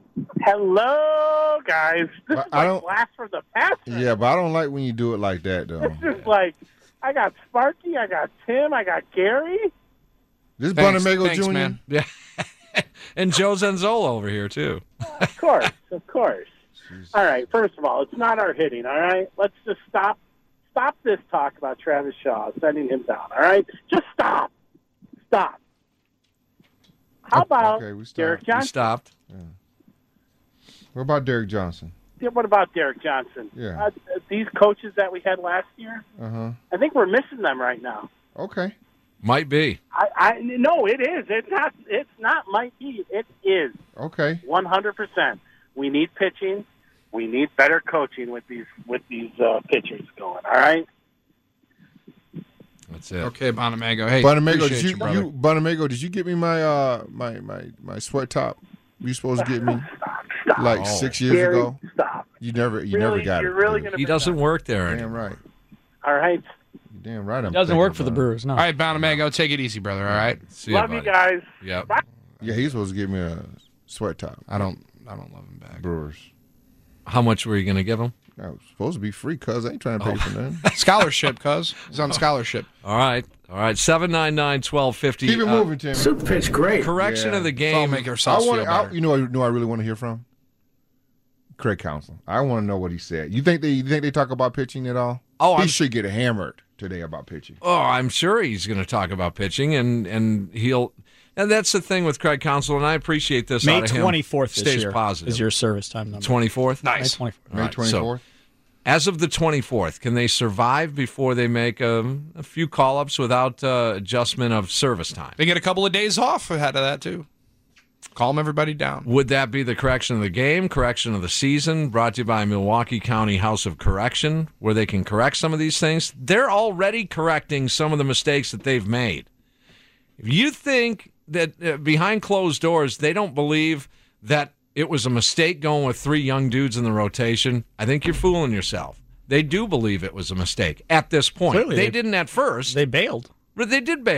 Hello, guys. This I- is I like don't- blast from the past. Yeah, but I don't like when you do it like that, though. This is like, I got Sparky, I got Tim, I got Gary. This Thanks- Bonamago thanks, Junior man. Yeah. And Joe Zanzola over here too. Of course, of course. All right, first of all, it's not our hitting, all right? Let's just stop stop this talk about Travis Shaw, sending him down, all right? Just stop. Stop. How about Okay, we stopped. Derek You Johnson? stopped. What about Derek Johnson? Yeah, what about Derek Johnson? Yeah. Uh, these coaches that we had last year, Uh huh. I think we're missing them right now. Okay. Might be. I, I no, it is. It's not. It's not. Might be. It is. Okay. One hundred percent. We need pitching. We need better coaching with these with these uh, pitchers going. All right. That's it. Okay, Bonamago. Hey, Bonamago, appreciate did you, you, brother. you Bonamago, did you get me my uh my my my sweat top? You supposed to get me like Oh. six years Gary, ago. stop. You never you Really? never got You're it. really dude. gonna He bring doesn't that- work there Damn anymore. right. All right. You damn right. I'm It doesn't thinking work for the about it. Brewers, no. All right, Bonamago, take it easy, brother. All right. See ya, Love you buddy. guys. Yep. Bye. Yeah, he's supposed to give me a sweat top. I don't. I don't love him back. Brewers. How much were you going to give him? That was supposed to be free, cuz I ain't trying to pay Oh. for nothing. Scholarship, cuz he's on scholarship. All right. All right. seven nine nine, one two five zero. Keep it moving, Tim. Super pitch, great. Correction Yeah. of the Let's all game. make I ourselves want. feel I, better. you know, you know, I really want to hear from Craig Counsell. I want to know what he said. You think they? You think they talk about pitching at all? Oh, he I'm- should get hammered today about pitching. Oh, I'm sure he's going to talk about pitching, and and he'll. And that's the thing with Craig Counsell, and I appreciate this. May out of him. twenty-fourth this Stays year positive. is your service time number. twenty-fourth. May Nice. twenty-fourth. May right, twenty so- fourth. As of the twenty-fourth, can they survive before they make a, a few call-ups without uh, adjustment of service time? They get a couple of days off ahead of that too. Calm everybody down. Would that be the correction of the game, correction of the season, brought to you by Milwaukee County House of Correction, where they can correct some of these things? They're already correcting some of the mistakes that they've made. If you think that uh, behind closed doors they don't believe that it was a mistake going with three young dudes in the rotation, I think you're fooling yourself. They do believe it was a mistake at this point. Clearly they they- didn't at first, They bailed. but they did bail on it.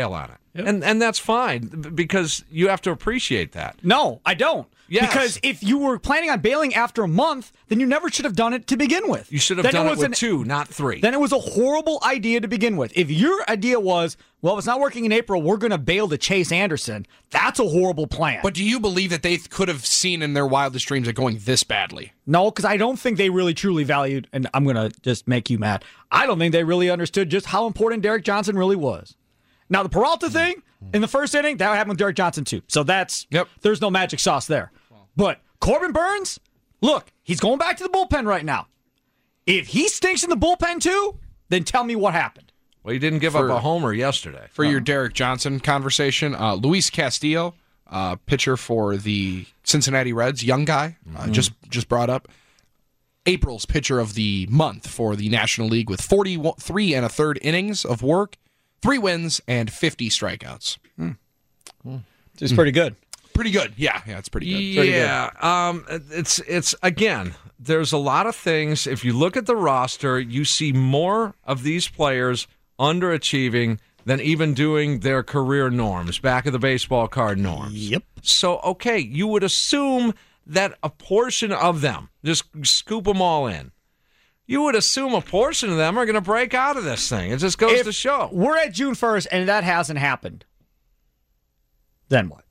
And and that's fine because you have to appreciate that. No, I don't. Yes. Because if you were planning on bailing after a month, then you never should have done it to begin with. You should have then done it, it, was with an, two, not three. Then it was a horrible idea to begin with. If your idea was, well, if it's not working in April, we're going to bail to Chase Anderson, that's a horrible plan. But do you believe that they could have seen in their wildest dreams it going this badly? No, because I don't think they really truly valued, and I'm going to just make you mad, I don't think they really understood just how important Derek Johnson really was. Now, the Peralta thing, in the first inning, that happened with Derek Johnson too. So that's, yep. There's no magic sauce there. But Corbin Burns, look, he's going back to the bullpen right now. If he stinks in the bullpen too, then tell me what happened. Well, he didn't give For- up a homer yesterday. For your Derek Johnson conversation, uh, Luis Castillo, uh, pitcher for the Cincinnati Reds, young guy, uh, Mhm. just just brought up. April's pitcher of the month for the National League with forty-three and a third innings of work, three wins, and fifty strikeouts. It's pretty good. Pretty good. Yeah, yeah, it's pretty good. Pretty Yeah, um, it's it's again. There's a lot of things. If you look at the roster, you see more of these players underachieving than even doing their career norms, back of the baseball card norms. Yep. So okay, you would assume that a portion of them, just scoop them all in. You would assume a portion of them are going to break out of this thing. It just goes If to show. We're at June first, and that hasn't happened. Then what?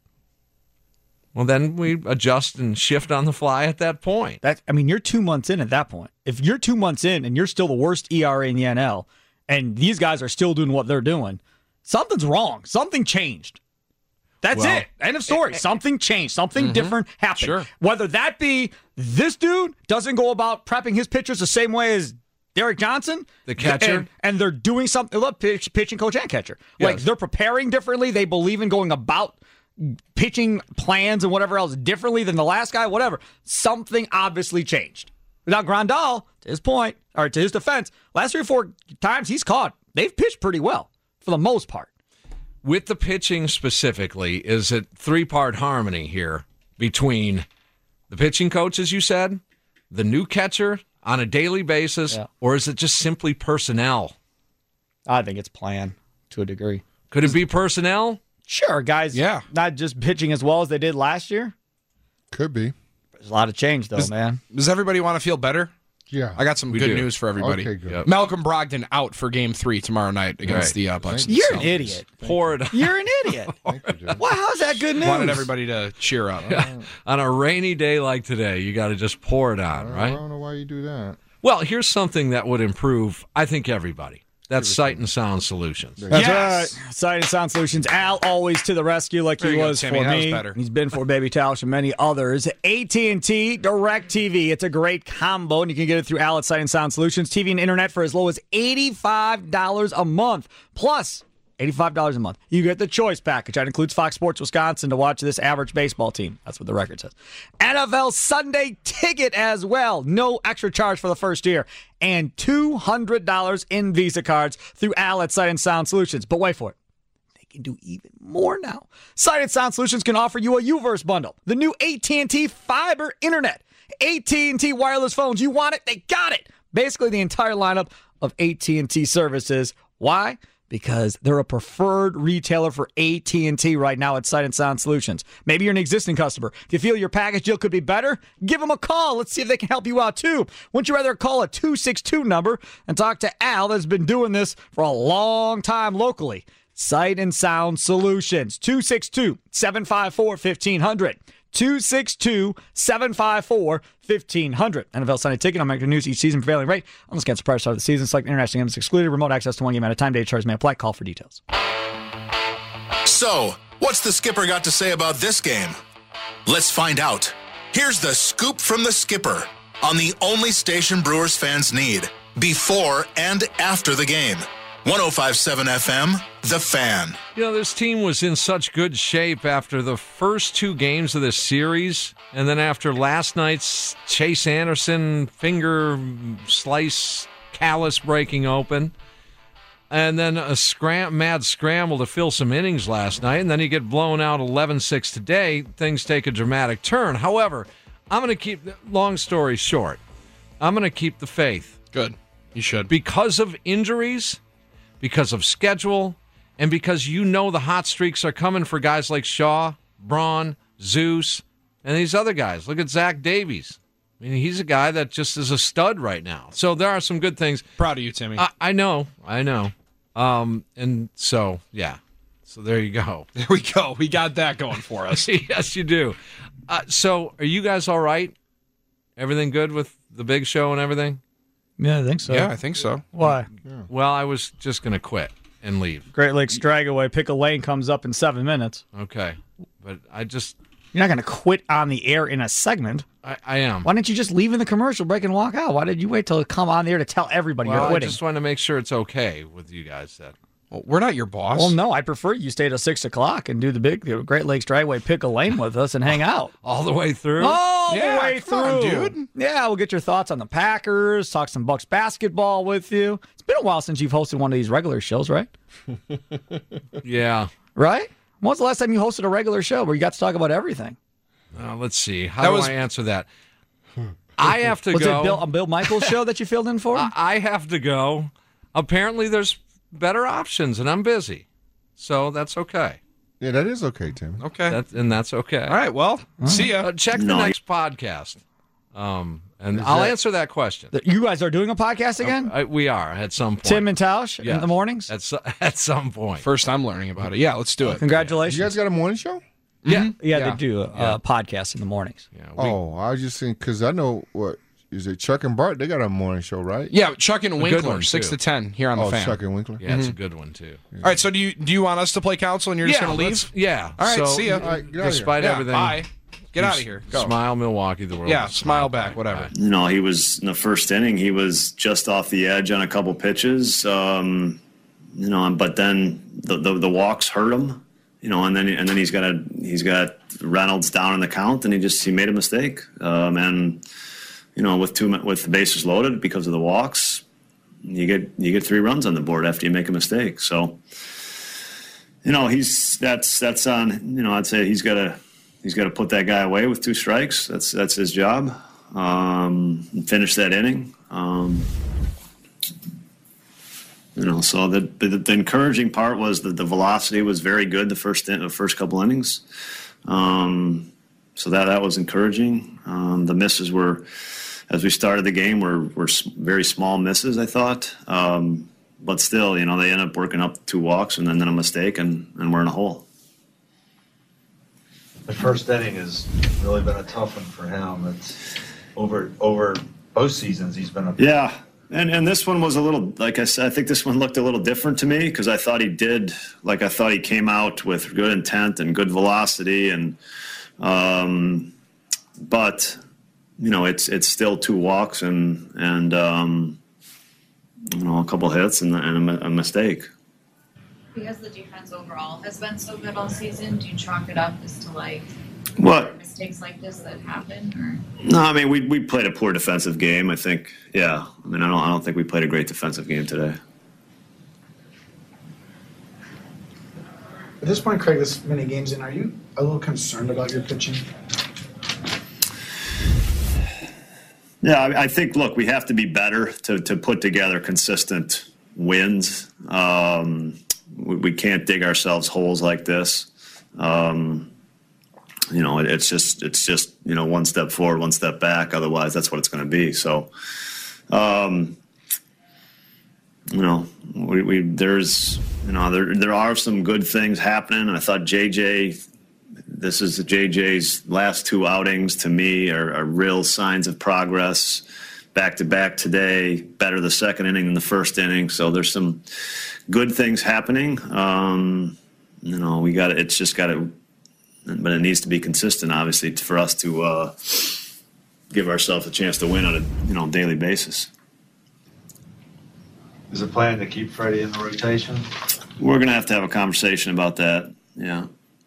Well, then we adjust and shift on the fly at that point. That I mean, you're two months in at that point. If you're two months in and you're still the worst E R A in the N L, and these guys are still doing what they're doing, something's wrong. Something changed. That's Well, it. End of story. Something changed. Something Mhm. different happened. Sure. Whether that be this dude doesn't go about prepping his pitchers the same way as Derek Johnson, The catcher. and, and they're doing something. Look, pitch, pitching coach and catcher. Like Yes. they're preparing differently. They believe in going about pitching plans and whatever else differently than the last guy. Whatever. Something obviously changed. Now Grandal, to his point or to his defense, last three or four times he's caught, they've pitched pretty well for the most part. With the pitching specifically, is it three-part harmony here between the pitching coach, as you said, the new catcher on a daily basis, Yeah. or is it just simply personnel? I think it's plan to a degree. Could it be personnel? Sure, guys. Yeah. Not just pitching as well as they did last year. Could be. There's a lot of change, though, Does- man. Does everybody want to feel better? Yeah. I got some We good do. news for everybody. Okay, good. Yep. Malcolm Brogdon out for Game Three tomorrow night against Right. the uh, Bucks. You're an idiot. Pour it You're an idiot. Well, how's that good news? Wanted everybody to cheer up. on a rainy day like today. You got to just pour it on, I right? don't know why you do that. Well, here's something that would improve, I think, everybody. That's Sight and Sound Solutions. That's Yes. right. Sight and Sound Solutions. Al always to the rescue like There he you go, was Timmy. for That was me. better. He's been for Baby Tausch and many others. A T and T DirecTV. It's a great combo, and you can get it through Al at Sight and Sound Solutions. T V and internet for as low as eighty-five dollars a month. Plus, eighty-five dollars a month. You get the choice package. That includes Fox Sports Wisconsin to watch this average baseball team. That's what the record says. N F L Sunday Ticket as well. No extra charge for the first year. And two hundred dollars in Visa cards through Al at Sight and Sound Solutions. But wait for it. They can do even more now. Sight and Sound Solutions can offer you a U-verse bundle. The new A T and T fiber internet. A T and T wireless phones. You want it? They got it. Basically the entire lineup of A T and T services. Why? Because they're a preferred retailer for A T and T right now at Sight and Sound Solutions. Maybe you're an existing customer. If you feel your package deal could be better, give them a call. Let's see if they can help you out too. Wouldn't you rather call a two six two number and talk to Al that's been doing this for a long time locally? Sight and Sound Solutions, two six two, seven five four, one five zero zero. two six two, seven five four, one five zero zero. N F L Sunday Ticket on American News each season prevailing rate. Unless against the prior start of the season. Select international games excluded. Remote access to one game at a time. Data charges may apply. Call for details. So, what's the skipper got to say about this game? Let's find out. Here's the scoop from the skipper on the only station Brewers fans need before and after the game. one oh five point seven F M, The Fan. You know, this team was in such good shape after the first two games of this series, and then after last night's Chase Anderson finger slice callus breaking open, and then a scram- mad scramble to fill some innings last night, and then you get blown out eleven six today, things take a dramatic turn. However, I'm going to keep, long story short, I'm going to keep the faith. Good. You should. Because of injuries, because of schedule, and because you know the hot streaks are coming for guys like Shaw, Braun, Zeus, and these other guys. Look at Zach Davies. I mean, he's a guy that just is a stud right now. So there are some good things. Proud of you, Timmy. I, I know, I know. Um, and so, yeah. So there you go. There we go. We got that going for us. Yes, you do. Uh, so are you guys all right? Everything good with the big show and everything? Yeah, I think so. Yeah, I think so. Why? Yeah. Well, I was just going to quit and leave. Great Lakes Dragaway, Pick a Lane comes up in seven minutes. Okay. But I just... You're not going to quit on the air in a segment. I, I am. Why didn't you just leave in the commercial break and walk out? Why did you wait till it come on the air to tell everybody Well, you're I quitting? just want to make sure it's okay with you guys. That well, we're not your boss. Well, no, I prefer you stay till six o'clock and do the big the Great Lakes Dragaway Pick a Lane with us and hang out. All the way through? All Yeah, the way come on, through. dude. Yeah, we'll get your thoughts on the Packers, talk some Bucks basketball with you. It's been a while since you've hosted one of these regular shows, right? Yeah. Right? When was the last time you hosted a regular show where you got to talk about everything? Uh, let's see. How That do was- I answer that? I have to Was go. it Bill, a Bill Michaels show that you filled in for? I I have to go. Apparently, there's better options, and I'm busy. So that's okay. Yeah, that is okay, Tim. Okay. That, and that's okay. All right, well, see ya. Uh, check the No, next podcast. Um, and Is I'll that- answer that question. You guys are doing a podcast again? I, we are at some point. Tim and Tausch Yeah. in the mornings? At, so, at some point. First time learning about it. Yeah, let's do it. Congratulations. You guys got a morning show? Yeah. Mhm. Yeah, Yeah. they do a Yeah. uh, podcast in the mornings. Yeah, we- Oh, I was just saying, because I know, what, is it Chuck and Bart? They got a morning show, right? Yeah, Chuck and good Winkler, one, six too. to ten here on the Oh, fan. Chuck and Winkler? Yeah, it's a good one, too. All right, so do you do you want us to play council and you're just Yeah, going to leave? let's- yeah. All right, So, see ya. All right, get out of here. Despite Yeah, everything. bye. Get you out of here. Go. Smile, Milwaukee, the world. Yeah, will smile back, whatever. Bye. You know, he was in the first inning. He was just off the edge on a couple pitches. Um, you know, but then the, the the walks hurt him. You know, and then and then he's got a he's got Reynolds down in the count, and he just he made a mistake. Um, and you know, with two with the bases loaded because of the walks, you get you get three runs on the board after you make a mistake. So, you know, he's that's that's on. You know, I'd say he's got to. He's got to put that guy away with two strikes. That's that's his job. Um, and finish that inning. Um, you know, so the, the the encouraging part was that the velocity was very good the first the first couple innings. Um, so that that was encouraging. Um, the misses were, as we started the game, were were very small misses. I thought, um, but still, you know, they end up working up two walks and then, then a mistake, and, and we're in a hole. The first inning has really been a tough one for him. It's over over both seasons. He's been a Yeah, and and this one was a little, like I said, I think this one looked a little different to me because I thought he did, like I thought he came out with good intent and good velocity, and um, but you know it's it's still two walks and and um, you know a couple hits and, and a, a mistake. Because the defense overall has been so good all season, do you chalk it up as to like What? mistakes like this that happen, or No, I mean we we played a poor defensive game. I think, yeah. I mean I don't I don't think we played a great defensive game today. At this point, Craig, this many games in, are you a little concerned about your pitching? Yeah, I, I think. Look, we have to be better to to put together consistent wins. Um, we, we can't dig ourselves holes like this. Um, you know, it, it's just it's just you know one step forward, one step back. Otherwise, that's what it's going to be. So, um, you know, we, we there's you know there there are some good things happening. I thought J J. This is J J's last two outings to me are, are real signs of progress. Back to back today, better the second inning than the first inning. So there's some good things happening. Um, you know, we got it's just got to, but it needs to be consistent, obviously, for us to uh, give ourselves a chance to win on a you know daily basis. Is it plan to keep Freddie in the rotation? We're gonna have to have a conversation about that. Yeah.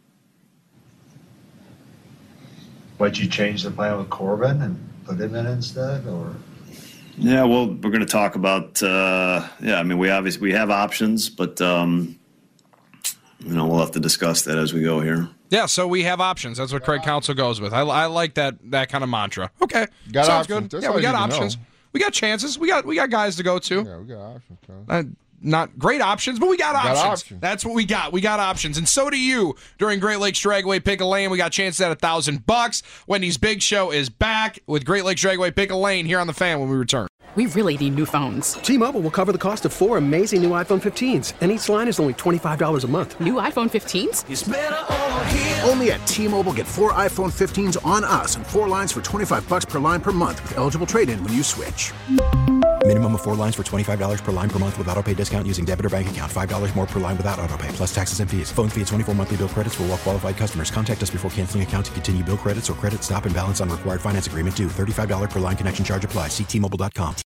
Might you change the plan with Corbin and put him in instead, or? Yeah, well, we're going to talk about. Uh, yeah, I mean, we obviously we have options, but um, you know, we'll have to discuss that as we go here. Yeah, so we have options. That's what Craig Counsell goes with. I, I like that that kind of mantra. Okay, Got sounds options. good. That's yeah, all we you got need to options. know. We got chances. We got we got guys to go to. Yeah, we got options. Bro. Uh, not great options, but we got, Got options. options. That's what we got. We got options, and so do you. During Great Lakes Dragway Pick a Lane, we got chances at a thousand bucks. Wendy's Big Show is back with Great Lakes Dragway Pick a Lane here on the Fan when we return. We really need new phones. T-Mobile will cover the cost of four amazing new iPhone fifteens, and each line is only twenty-five dollars a month. New iPhone fifteens? It's better over here. Only at T-Mobile, get four iPhone fifteens on us and four lines for twenty-five bucks per line per month with eligible trade-in when you switch. Minimum of four lines for twenty-five dollars per line per month with autopay discount using debit or bank account. five dollars more per line without autopay, plus taxes and fees. Phone fee at twenty-four monthly bill credits for well-qualified customers. Contact us before canceling account to continue bill credits or credit stop and balance on required finance agreement due. thirty-five dollars per line connection charge applies. See T Mobile dot com.